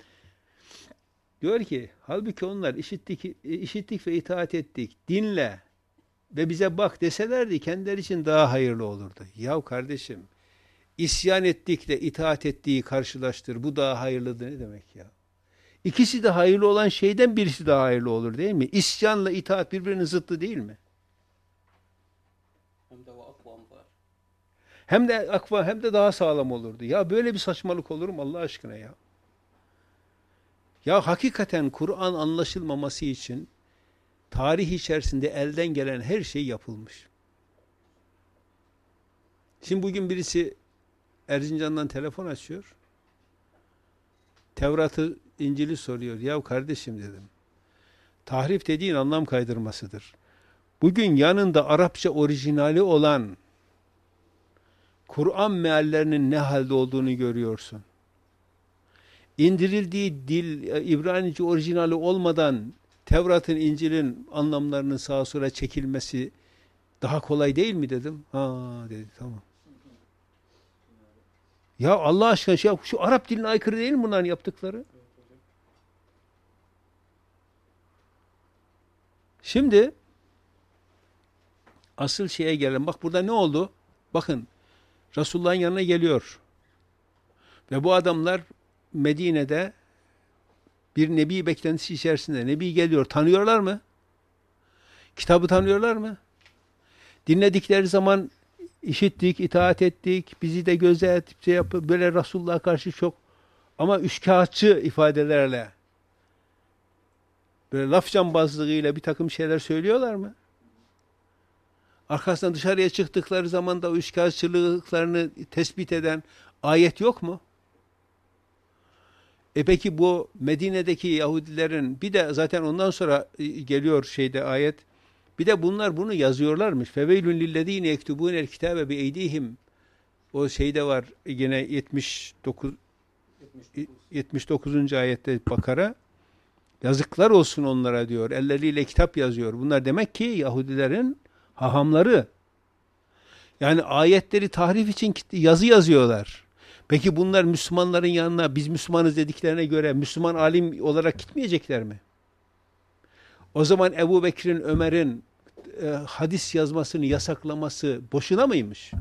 Diyor ki halbuki onlar işittik işittik ve itaat ettik. Dinle ve bize bak deselerdi kendileri için daha hayırlı olurdu. Yahu kardeşim isyan ettikle itaat ettiği karşılaştır. Bu daha hayırlıdır ne demek ya? İkisi de hayırlı olan şeyden birisi daha hayırlı olur değil mi? İsyanla itaat birbirinin zıttı değil mi? Hem de akvam var. Hem de akva hem de daha sağlam olurdu. Ya böyle bir saçmalık olur mu Allah aşkına ya? Ya hakikaten Kur'an anlaşılmaması için tarih içerisinde elden gelen her şey yapılmış. Şimdi bugün birisi Erzincan'dan telefon açıyor. Tevrat'ı, İncil'i soruyor. Ya kardeşim dedim. Tahrif dediğin anlam kaydırmasıdır. Bugün yanında Arapça orijinali olan Kur'an meallerinin ne halde olduğunu görüyorsun. İndirildiği dil İbranice orijinali olmadan Tevrat'ın, İncil'in anlamlarının sağa sola çekilmesi daha kolay değil mi dedim. Ha dedi tamam. Ya Allah aşkına şu, şu Arap diline aykırı değil mi bunların yaptıkları? Şimdi asıl şeye gelelim. Bak burada ne oldu? Bakın Resulullah'ın yanına geliyor. Ve bu adamlar Medine'de bir nebi beklentisi içerisinde. Nebi geliyor. Tanıyorlar mı? Kitabı tanıyorlar mı? Dinledikleri zaman işittik, itaat ettik, bizi de gözet, şey yapıp böyle Resulullah'a karşı çok ama üçkağıtçı ifadelerle böyle laf cambazlığıyla bir takım şeyler söylüyorlar mı? Arkasından dışarıya çıktıkları zaman da üçkağıtçılıklarını tespit eden ayet yok mu? E peki bu Medine'deki Yahudilerin bir de zaten ondan sonra geliyor şeyde ayet. Bir de bunlar bunu yazıyorlarmış. Feveylün lillezine yektubunel kitabe bi eydihim. O şeyde var yine yetmiş dokuz yetmiş dokuzuncu ayette Bakara. Yazıklar olsun onlara diyor. Elleriyle kitap yazıyor. Bunlar demek ki Yahudilerin hahamları. Yani ayetleri tahrif için yazı yazıyorlar. Peki bunlar Müslümanların yanına biz Müslümanız dediklerine göre Müslüman alim olarak gitmeyecekler mi? O zaman Ebu Bekir'in, Ömer'in e, hadis yazmasını yasaklaması boşuna mıymış?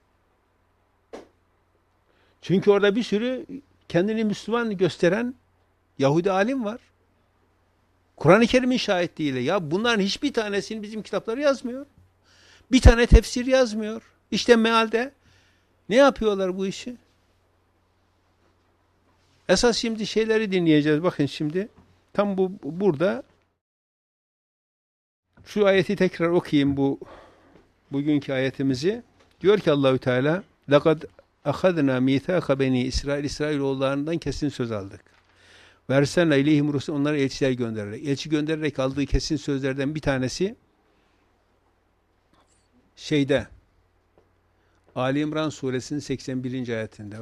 Çünkü orada bir sürü kendini Müslüman gösteren Yahudi alim var. Kur'an-ı Kerim'in şahitliğiyle. Ya bunların hiçbir tanesini bizim kitapları yazmıyor. Bir tane tefsir yazmıyor. İşte mealde ne yapıyorlar bu işi? Esas şimdi şeyleri dinleyeceğiz. Bakın şimdi tam bu burada şu ayeti tekrar okuyayım bu bugünkü ayetimizi. Diyor ki Allahü Teala "Lekad ahadna mithaka beni İsrail İsrailoğullarından kesin söz aldık. Versenle ileyhim rusul onlara elçiler göndererek. Elçi göndererek aldığı kesin sözlerden bir tanesi şeyde Ali İmran suresinin seksen birinci ayetinde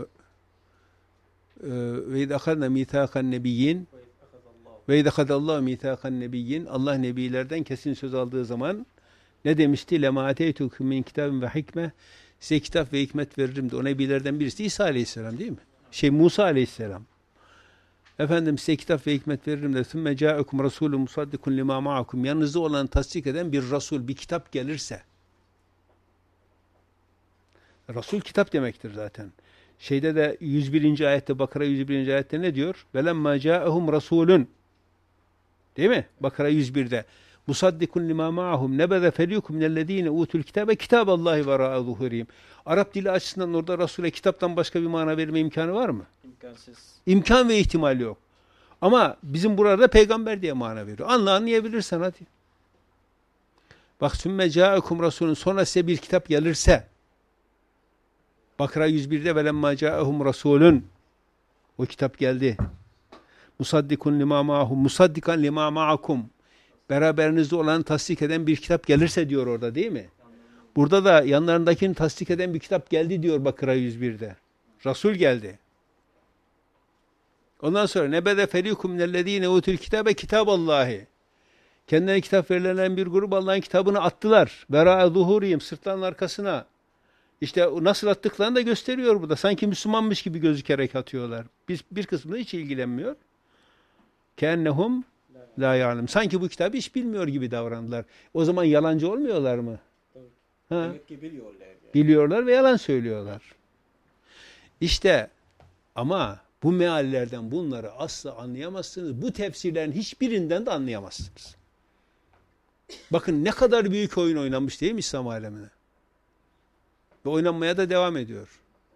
ve idahadna mithakan nebiyyin ve idahadallahu mithakan nebiyyin Allah nebilerden kesin söz aldığı zaman ne demişti? Lema ateytukum min kitabin ve hikme size kitap ve hikmet veririm de o nebilerden birisi İsa Aleyhisselam değil mi? Şey Musa Aleyhisselam. Efendim size kitap ve hikmet veririm de ثُمَّ جَاءَكُمْ رَسُولٌ مُصَدِّقٌ لِمَا مَعَكُمْ yanınızda olan tasdik eden bir Resul, bir kitap gelirse Resul kitap demektir zaten. Şeyde de yüz birinci ayette Bakara yüz birinci ayette ne diyor? وَلَمَّا جَاءَهُمْ رَسُولٌ değil mi? Bakara yüz birde. Musaddikun lima ma'ahum nebeze ferikum minellezine utul kitabe kitaballahi vera'a zuhurihim. Arap dili açısından orada Resul'e kitaptan başka bir mana verme imkanı var mı? İmkansız. İmkan ve ihtimal yok. Ama bizim burada peygamber diye mana veriyor. Anla anlayabilirsen hadi. Bak sümme câekum Resulün sonra size bir kitap gelirse Bakara yüz birde velemma câehum Resulün o kitap geldi. Musaddikun lima ma'ahum musaddikan lima ma'akum beraberinizde olanı tasdik eden bir kitap gelirse diyor orada değil mi? Burada da yanlarındakini tasdik eden bir kitap geldi diyor Bakara yüz birde. Resul geldi. Ondan sonra nebede ferikum minellezine utul kitabe kitaballahi. Kendilerine kitap verilen bir grup Allah'ın kitabını attılar. Vera'a zuhurihim sırtlarının arkasına. İşte nasıl attıklarını da gösteriyor burada. Sanki Müslümanmış gibi gözükerek atıyorlar. Biz bir kısmı hiç ilgilenmiyor. Kennehum la ya'lem. Sanki bu kitabı hiç bilmiyor gibi davrandılar. O zaman yalancı olmuyorlar mı? Ha? Demek ki biliyorlar. Yani. Biliyorlar ve yalan söylüyorlar. İşte ama bu meallerden bunları asla anlayamazsınız. Bu tefsirlerin hiçbirinden de anlayamazsınız. Bakın ne kadar büyük oyun oynanmış değil mi İslam alemine? Ve oynanmaya da devam ediyor.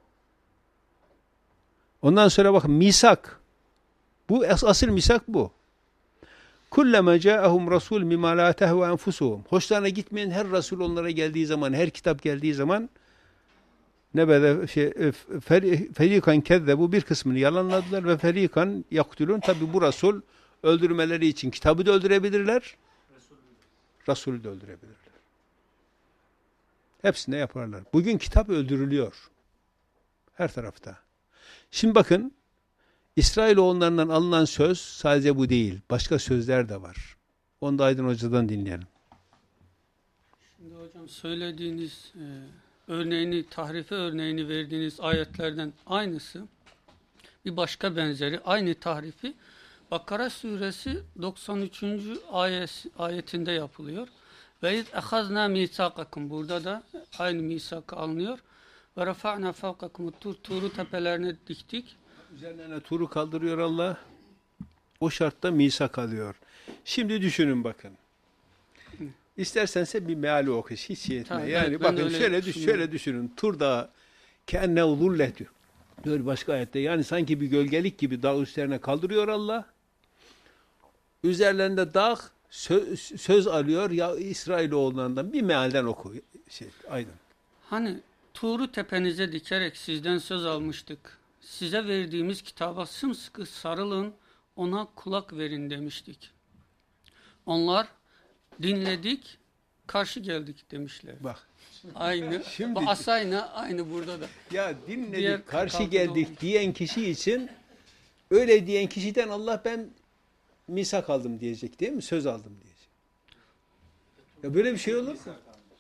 Ondan sonra bakın misak. Bu asıl misak bu. Kullama ca'ahum rasul mimma la tehva enfusuhum. Hoşlarına gitmeyen her rasul onlara geldiği zaman, her kitap geldiği zaman ne böyle şey ferikan kezzebu bir kısmını yalanladılar ve ferikan yaktulun. Tabi bu rasul öldürmeleri için kitabı da öldürebilirler. Resulü de öldürebilirler. Hepsini de yaparlar. Bugün kitap öldürülüyor. Her tarafta. Şimdi bakın İsrailoğullarından alınan söz sadece bu değil. Başka sözler de var. Onu da Aydın Hoca'dan dinleyelim. Şimdi hocam söylediğiniz e, örneğini, tahrife örneğini verdiğiniz ayetlerden aynısı. Bir başka benzeri. Aynı tahrifi Bakara suresi doksan üçüncü ayet, ayetinde yapılıyor. Ve iz ehazna misakakum. Burada da aynı misakı alınıyor. Ve rafa'na fevkakum tur turu tepelerine diktik. Üzerlerine turu kaldırıyor Allah. O şartta misak alıyor. Şimdi düşünün bakın. İstersense bir meali oku. Hiç şey etme. Tabii, yani evet, bakın şöyle düş, şöyle düşünün. Tur dağı kenne zulle diyor. Diyor başka ayette. Yani sanki bir gölgelik gibi dağ üstlerine kaldırıyor Allah. Üzerlerinde dağ söz, söz alıyor ya İsrailoğullarından bir mealden oku. Şey, Aydın. Hani Tur'u tepenize dikerek sizden söz almıştık. Size verdiğimiz kitaba sımsıkı sarılın, ona kulak verin demiştik. Onlar dinledik, karşı geldik demişler. Bak. Aynı. Şimdi- Bu asayna aynı burada da. Ya dinledik, Diğer karşı kalkın geldik olmuş. diyen kişi için öyle diyen kişiden Allah ben misak aldım diyecek değil mi? Söz aldım diyecek. Ya böyle bir şey olur mu?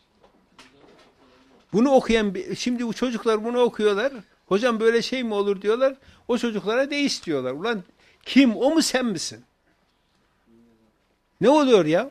Bunu okuyan, bir- şimdi bu çocuklar bunu okuyorlar. Hocam böyle şey mi olur diyorlar. O çocuklara deist diyorlar. Ulan kim? O mu sen misin? Ne oluyor ya?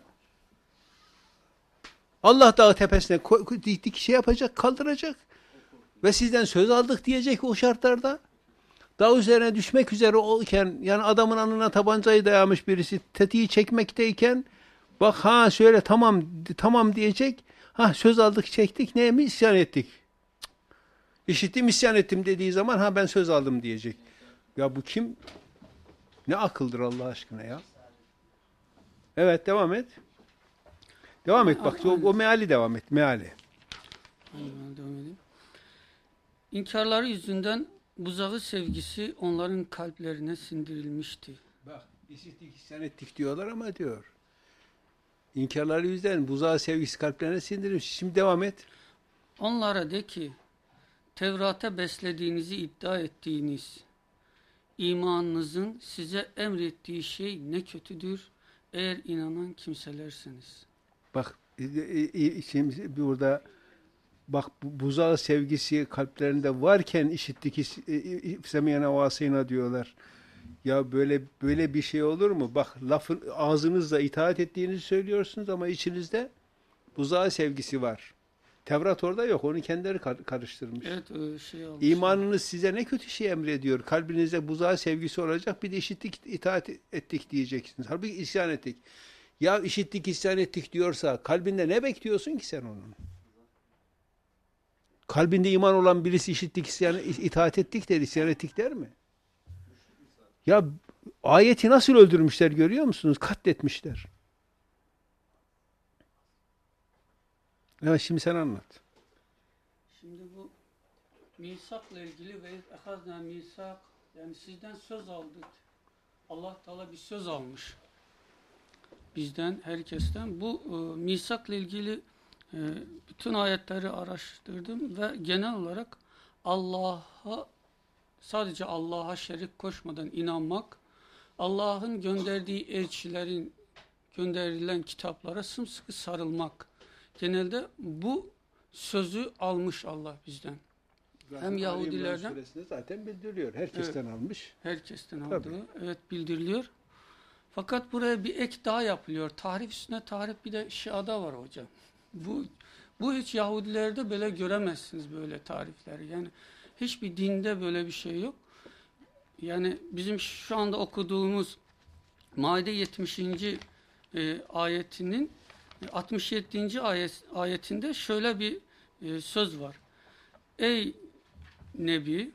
Allah dağı tepesine koy, koy- dik dik şey yapacak, kaldıracak. Ve sizden söz aldık diyecek o şartlarda. Dağ üzerine düşmek üzere olken, yani adamın alnına tabancayı dayamış birisi, tetiği çekmekteyken, bak ha şöyle tamam tamam diyecek. Ha söz aldık çektik, neye mi isyan ettik? Cık. İşittim isyan ettim dediği zaman ha ben söz aldım diyecek. Ya bu kim? Ne akıldır Allah aşkına ya? Evet devam et. Devam et bak o, o meali devam et meali. Aynen, devam edeyim. İnkarları yüzünden buzağı sevgisi onların kalplerine sindirilmişti. Bak işittik isyan ettik diyorlar ama diyor. İnkarları yüzden buzağı sevgisi kalplerine sindirilmiş. Şimdi devam et. Onlara de ki, Tevrat'a beslediğinizi iddia ettiğiniz imanınızın size emrettiği şey ne kötüdür eğer inanan kimselerseniz. Bak e, e, e, şimdi burada bak bu buzağı sevgisi kalplerinde varken işittik semiyene vasıyına diyorlar. Ya böyle böyle bir şey olur mu? Bak lafın ağzınızla itaat ettiğinizi söylüyorsunuz ama içinizde buzağı sevgisi var. Tevrat orada yok. Onu kendileri kar- karıştırmış. Evet öyle şey olmuş. İmanınız size ne kötü şey emrediyor. Kalbinizde buzağı sevgisi olacak. Bir de işittik, itaat ettik diyeceksiniz. Halbuki isyan ettik. Ya işittik, isyan ettik diyorsa kalbinde ne bekliyorsun ki sen onun? Kalbinde iman olan birisi işittik, isyan, itaat ettik der, isyan ettik der mi? Ya ayeti nasıl öldürmüşler görüyor musunuz? Katletmişler. Evet, şimdi sen anlat. Şimdi bu misakla ilgili ve ehazna misak, yani sizden söz aldık. Allah Teala bir söz almış. Bizden, herkesten. Bu e, misakla ilgili e, bütün ayetleri araştırdım ve genel olarak Allah'a, sadece Allah'a şerik koşmadan inanmak, Allah'ın gönderdiği elçilerin gönderilen kitaplara sımsıkı sarılmak. Genelde bu sözü almış Allah bizden. Zaten Hem Yahudilerden, suresinde zaten bildiriyor. Herkesten evet, almış. herkesten Tabii. aldığı, evet, bildiriliyor. Fakat buraya bir ek daha yapılıyor. Tahrif üstüne tahrif, bir de Şia'da var hocam. Bu bu hiç Yahudilerde böyle göremezsiniz, böyle tarifleri. Yani hiçbir dinde böyle bir şey yok. Yani bizim şu anda okuduğumuz Maide yetmişinci E, ayetinin altmış yedinci ayet, ayetinde şöyle bir e, söz var. Ey Nebi,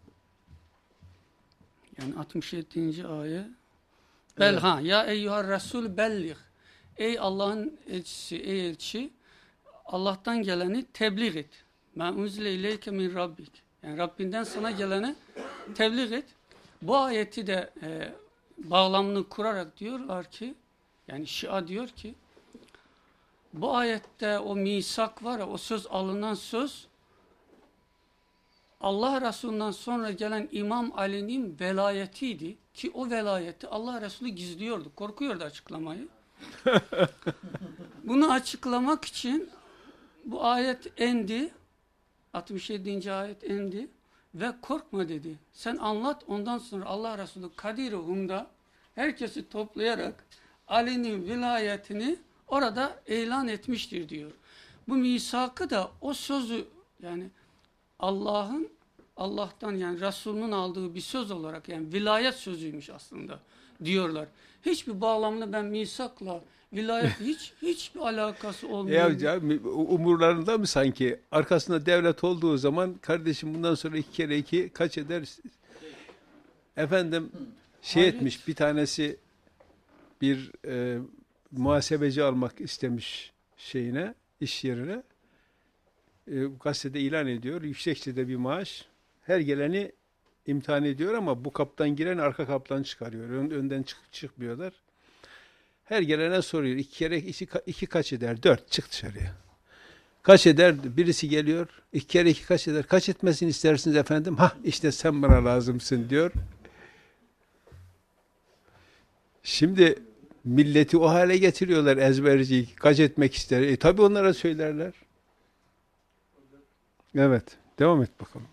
yani altmış yedinci ayet, bel Evet. ha ya eyyuhar Resul belliğ, ey Allah'ın elçisi, ey elçi, Allah'tan geleni tebliğ et. Ma unzile ileyke min rabbik, yani Rabbinden sana geleni tebliğ et. Bu ayeti de e, bağlamını kurarak diyorlar ki, yani Şia diyor ki, bu ayette o misak var ya, o söz, alınan söz, Allah Resulü'nden sonra gelen İmam Ali'nin velayetiydi ki o velayeti Allah Resulü gizliyordu, korkuyordu açıklamayı. Bunu açıklamak için bu ayet indi, altmış yedinci ayet indi ve korkma dedi. Sen anlat, ondan sonra Allah Resulü Kadir-i Hum'da herkesi toplayarak Ali'nin vilayetini orada ilan etmiştir diyor. Bu misakı da o sözü, yani Allah'ın, Allah'tan yani Resulünün aldığı bir söz olarak, yani vilayet sözüymüş aslında diyorlar. Hiçbir bağlamını ben misakla vilayet hiç hiçbir alakası olmuyor. Ya, ya umurlarında mı sanki? Arkasında devlet olduğu zaman kardeşim bundan sonra iki kere iki kaç eder? Efendim şey Hayret. etmiş bir tanesi, bir e, muhasebeci almak istemiş şeyine, iş yerine. E, gazetede ilan ediyor. Yüksekçe de bir maaş. Her geleni imtihan ediyor ama bu kaptan giren arka kaptan çıkarıyor. Ön, önden çık, çıkmıyorlar. Her gelene soruyor. İki kere iki, iki kaç eder? Dört. Çık dışarıya. Kaç eder? Birisi geliyor. İki kere iki kaç eder? Kaç etmesini istersiniz efendim? Hah işte sen bana lazımsın diyor. Şimdi milleti o hale getiriyorlar, ezberci. Kaç etmek ister? E tabi onlara söylerler. Evet. Devam et bakalım.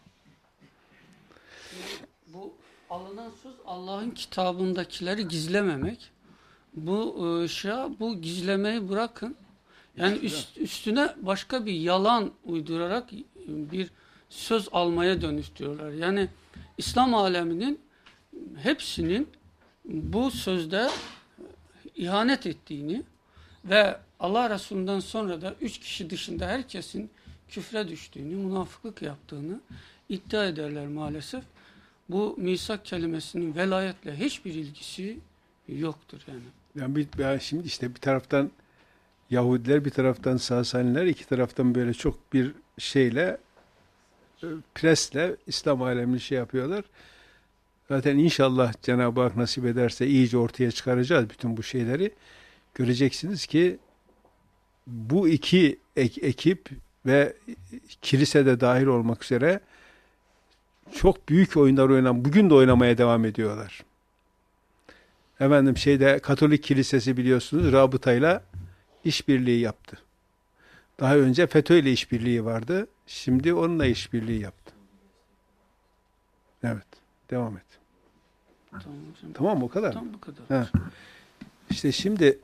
Bu alınan söz Allah'ın kitabındakileri gizlememek. Bu e, şey, bu gizlemeyi bırakın. Yani üst, üstüne başka bir yalan uydurarak bir söz almaya dönüştürüyorlar. Yani İslam aleminin hepsinin bu sözde ihanet ettiğini ve Allah Resulü'nden sonra da üç kişi dışında herkesin küfre düştüğünü, münafıklık yaptığını iddia ederler maalesef. Bu misak kelimesinin velayetle hiçbir ilgisi yoktur yani. Yani bir, yani şimdi işte bir taraftan Yahudiler, bir taraftan Sasaniler, iki taraftan böyle çok bir şeyle, presle İslam alemini şey yapıyorlar. Zaten inşallah Cenab-ı Hak nasip ederse iyice ortaya çıkaracağız bütün bu şeyleri. Göreceksiniz ki bu iki ek, ekip ve kilise de dahil olmak üzere çok büyük oyunlar oynan, bugün de oynamaya devam ediyorlar. Efendim şeyde Katolik Kilisesi biliyorsunuz rabıtayla işbirliği yaptı. Daha önce FETÖ ile işbirliği vardı. Şimdi onunla işbirliği yaptı. Evet. Devam et. Tamam hocam. Tamam mı? O kadar. Tamam, bu kadar. Ha. İşte şimdi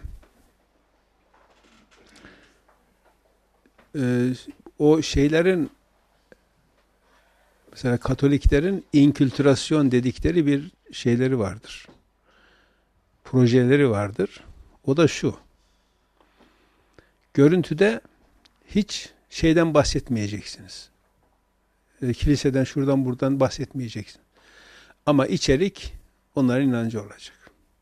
e, o şeylerin, mesela Katoliklerin inkültürasyon dedikleri bir şeyleri vardır. Projeleri vardır. O da şu. Görüntüde hiç şeyden bahsetmeyeceksiniz. E, kiliseden şuradan buradan bahsetmeyeceksiniz. Ama içerik onların inancı olacak.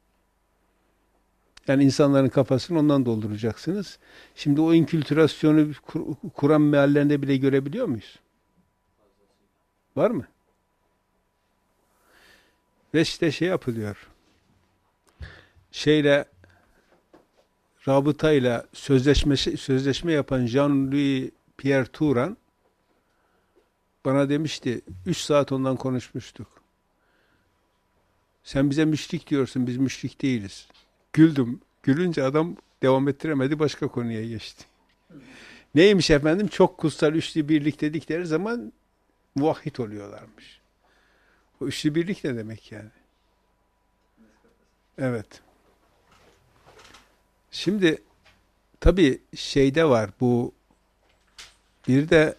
Yani insanların kafasını ondan dolduracaksınız. Şimdi o inkültürasyonu kur, Kur'an meallerinde bile görebiliyor muyuz? Var mı? Ve işte şey yapılıyor. Şeyle rabıtayla sözleşme sözleşme yapan Jean-Louis Pierre Turan bana demişti, üç saat ondan konuşmuştuk. Sen bize müşrik diyorsun, biz müşrik değiliz. Güldüm. Gülünce adam devam ettiremedi, başka konuya geçti. Neymiş efendim? Çok kutsal üçlü birlik dedikleri zaman muvahhid oluyorlarmış. O üçlü birlik ne demek yani? Evet. Şimdi tabii şeyde var bu, bir de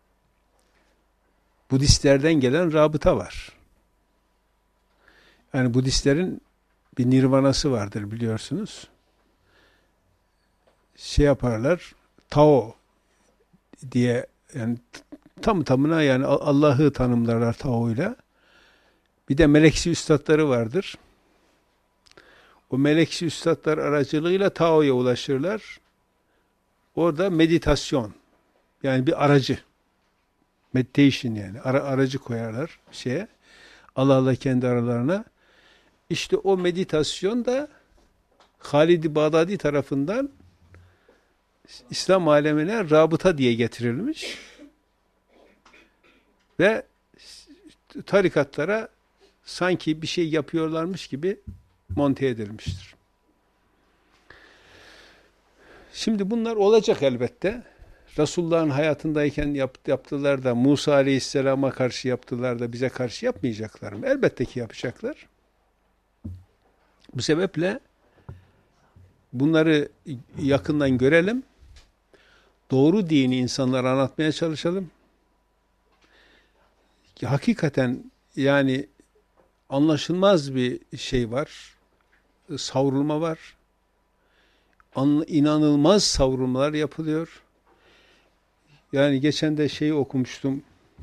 Budistlerden gelen rabıta var. Yani Budistlerin bir nirvanası vardır biliyorsunuz. Şey yaparlar, Tao diye, yani tam tamına yani Allah'ı tanımlarlar Tao'yla. Bir de meleksi üstadları vardır. O meleksi üstadlar aracılığıyla Tao'ya ulaşırlar. Orada meditasyon, yani bir aracı, meditation yani ara, aracı koyarlar şeye, Allah'la kendi aralarına. İşte o meditasyon da Halid-i Bağdadi tarafından İslam alemine rabıta diye getirilmiş ve tarikatlara sanki bir şey yapıyorlarmış gibi monte edilmiştir. Şimdi bunlar olacak elbette. Resulullah'ın hayatındayken yap, yaptılar da, Musa Aleyhisselam'a karşı yaptılar da bize karşı yapmayacaklar mı? Elbette ki yapacaklar. Bu sebeple bunları yakından görelim. Doğru dini insanlara anlatmaya çalışalım. Hakikaten yani anlaşılmaz bir şey var. Savrulma var. An, inanılmaz savrulmalar yapılıyor. Yani geçen de şeyi okumuştum.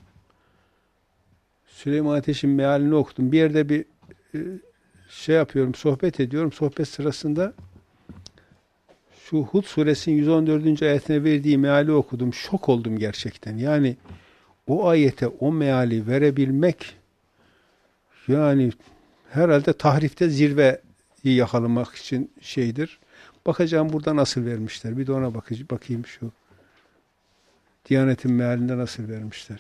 Süleyman Ateş'in mealini okudum. Bir yerde bir şey yapıyorum, sohbet ediyorum. Sohbet sırasında şu Hud suresinin yüz on dördüncü ayetine verdiği meali okudum. Şok oldum gerçekten. Yani o ayete o meali verebilmek yani herhalde tahrifte zirveyi yakalamak için şeydir. Bakacağım burada nasıl vermişler. Bir de ona bakayım, bakayım şu Diyanet'in mealinde nasıl vermişler.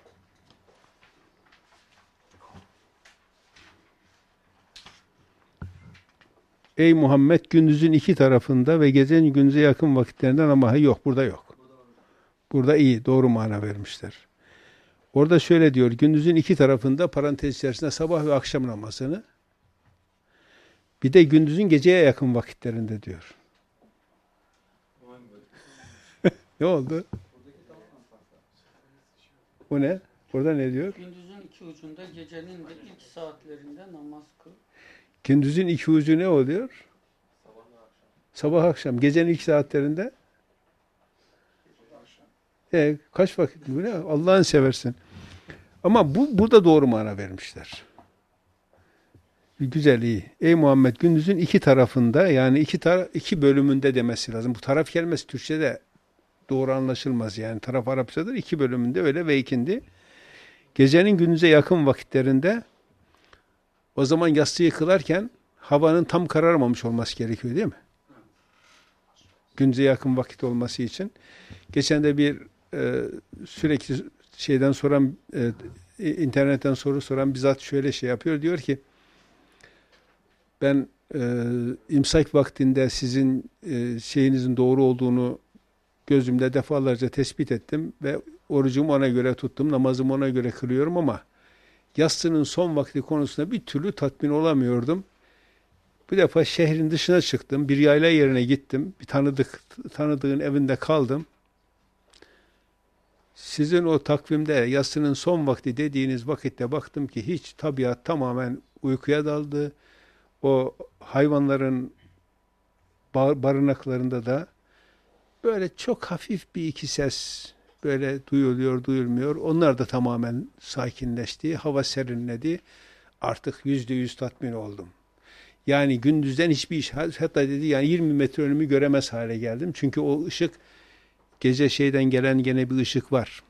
Ey Muhammed, gündüzün iki tarafında ve gecenin gündüze yakın vakitlerinden, ama yok, burada yok. Burada iyi, doğru mana vermişler. Orada şöyle diyor, gündüzün iki tarafında, parantez içerisinde sabah ve akşam namazını, bir de gündüzün geceye yakın vakitlerinde diyor. Ne oldu? O ne? Orada ne diyor? Gündüzün iki ucunda, gecenin de ilk saatlerinde namaz kıl. Gündüzün iki ucu ne oluyor? Sabah akşam. Sabah akşam. Gecenin ilk saatlerinde? E, kaç vakit? Bu ne? Allah'ını seversin. Ama bu burada doğru mana vermişler. Güzel, iyi. Ey Muhammed, gündüzün iki tarafında, yani iki tar iki bölümünde demesi lazım. Bu taraf kelimesi Türkçe'de doğru anlaşılmaz yani. Taraf Arapçadır. İki bölümünde öyle ve ikindi. Gecenin gündüze yakın vakitlerinde, o zaman yatsıyı kılarken havanın tam kararmamış olması gerekiyor değil mi? Gündüze yakın vakit olması için. Geçen de bir e, sürekli şeyden soran, e, internetten soru soran bir zat şöyle şey yapıyor. Diyor ki, ben e, imsak vaktinde sizin e, şeyinizin doğru olduğunu gözümde defalarca tespit ettim ve orucumu ona göre tuttum, namazımı ona göre kılıyorum ama yatsının son vakti konusunda bir türlü tatmin olamıyordum. Bir defa şehrin dışına çıktım, bir yayla yerine gittim, bir tanıdık tanıdığın evinde kaldım. Sizin o takvimde yatsının son vakti dediğiniz vakitte baktım ki hiç, tabiat tamamen uykuya daldı. O hayvanların barınaklarında da böyle çok hafif bir iki ses böyle duyuluyor, duyulmuyor. Onlar da tamamen sakinleşti. Hava serinledi. Artık yüzde yüz tatmin oldum. Yani gündüzden hiçbir iş, hatta dedi yani yirmi metre önümü göremez hale geldim. Çünkü o ışık, gece şeyden gelen gene bir ışık var.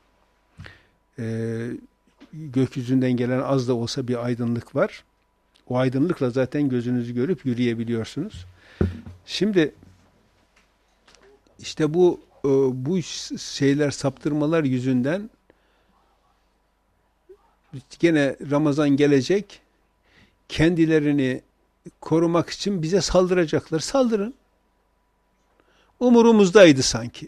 Ee, gökyüzünden gelen az da olsa bir aydınlık var. O aydınlıkla zaten gözünüzü görüp yürüyebiliyorsunuz. Şimdi işte bu bu şeyler, saptırmalar yüzünden gene Ramazan gelecek, kendilerini korumak için bize saldıracaklar. Saldırın. Umurumuzdaydı sanki.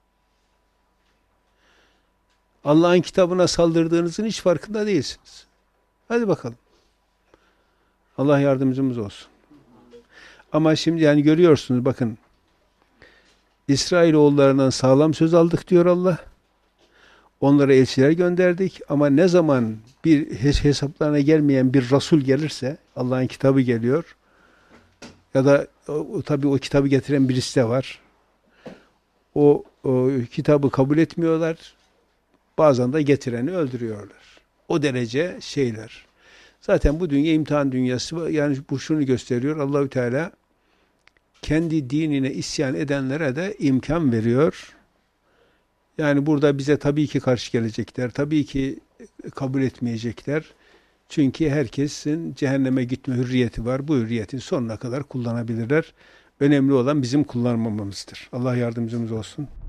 Allah'ın kitabına saldırdığınızın hiç farkında değilsiniz. Hadi bakalım. Allah yardımcımız olsun. Ama şimdi yani görüyorsunuz, bakın, İsrailoğullarından sağlam söz aldık diyor Allah. Onlara elçiler gönderdik ama ne zaman bir hesaplarına gelmeyen bir Resul gelirse, Allah'ın kitabı geliyor ya da o, tabii o kitabı getiren birisi de var. O, o kitabı kabul etmiyorlar. Bazen de getireni öldürüyorlar. O derece şeyler. Zaten bu dünya imtihan dünyası. Yani bu şunu gösteriyor. Allahü Teala kendi dinine isyan edenlere de imkan veriyor. Yani burada bize tabii ki karşı gelecekler. Tabii ki kabul etmeyecekler. Çünkü herkesin cehenneme gitme hürriyeti var. Bu hürriyetin sonuna kadar kullanabilirler. Önemli olan bizim kullanmamamızdır. Allah yardımcımız olsun.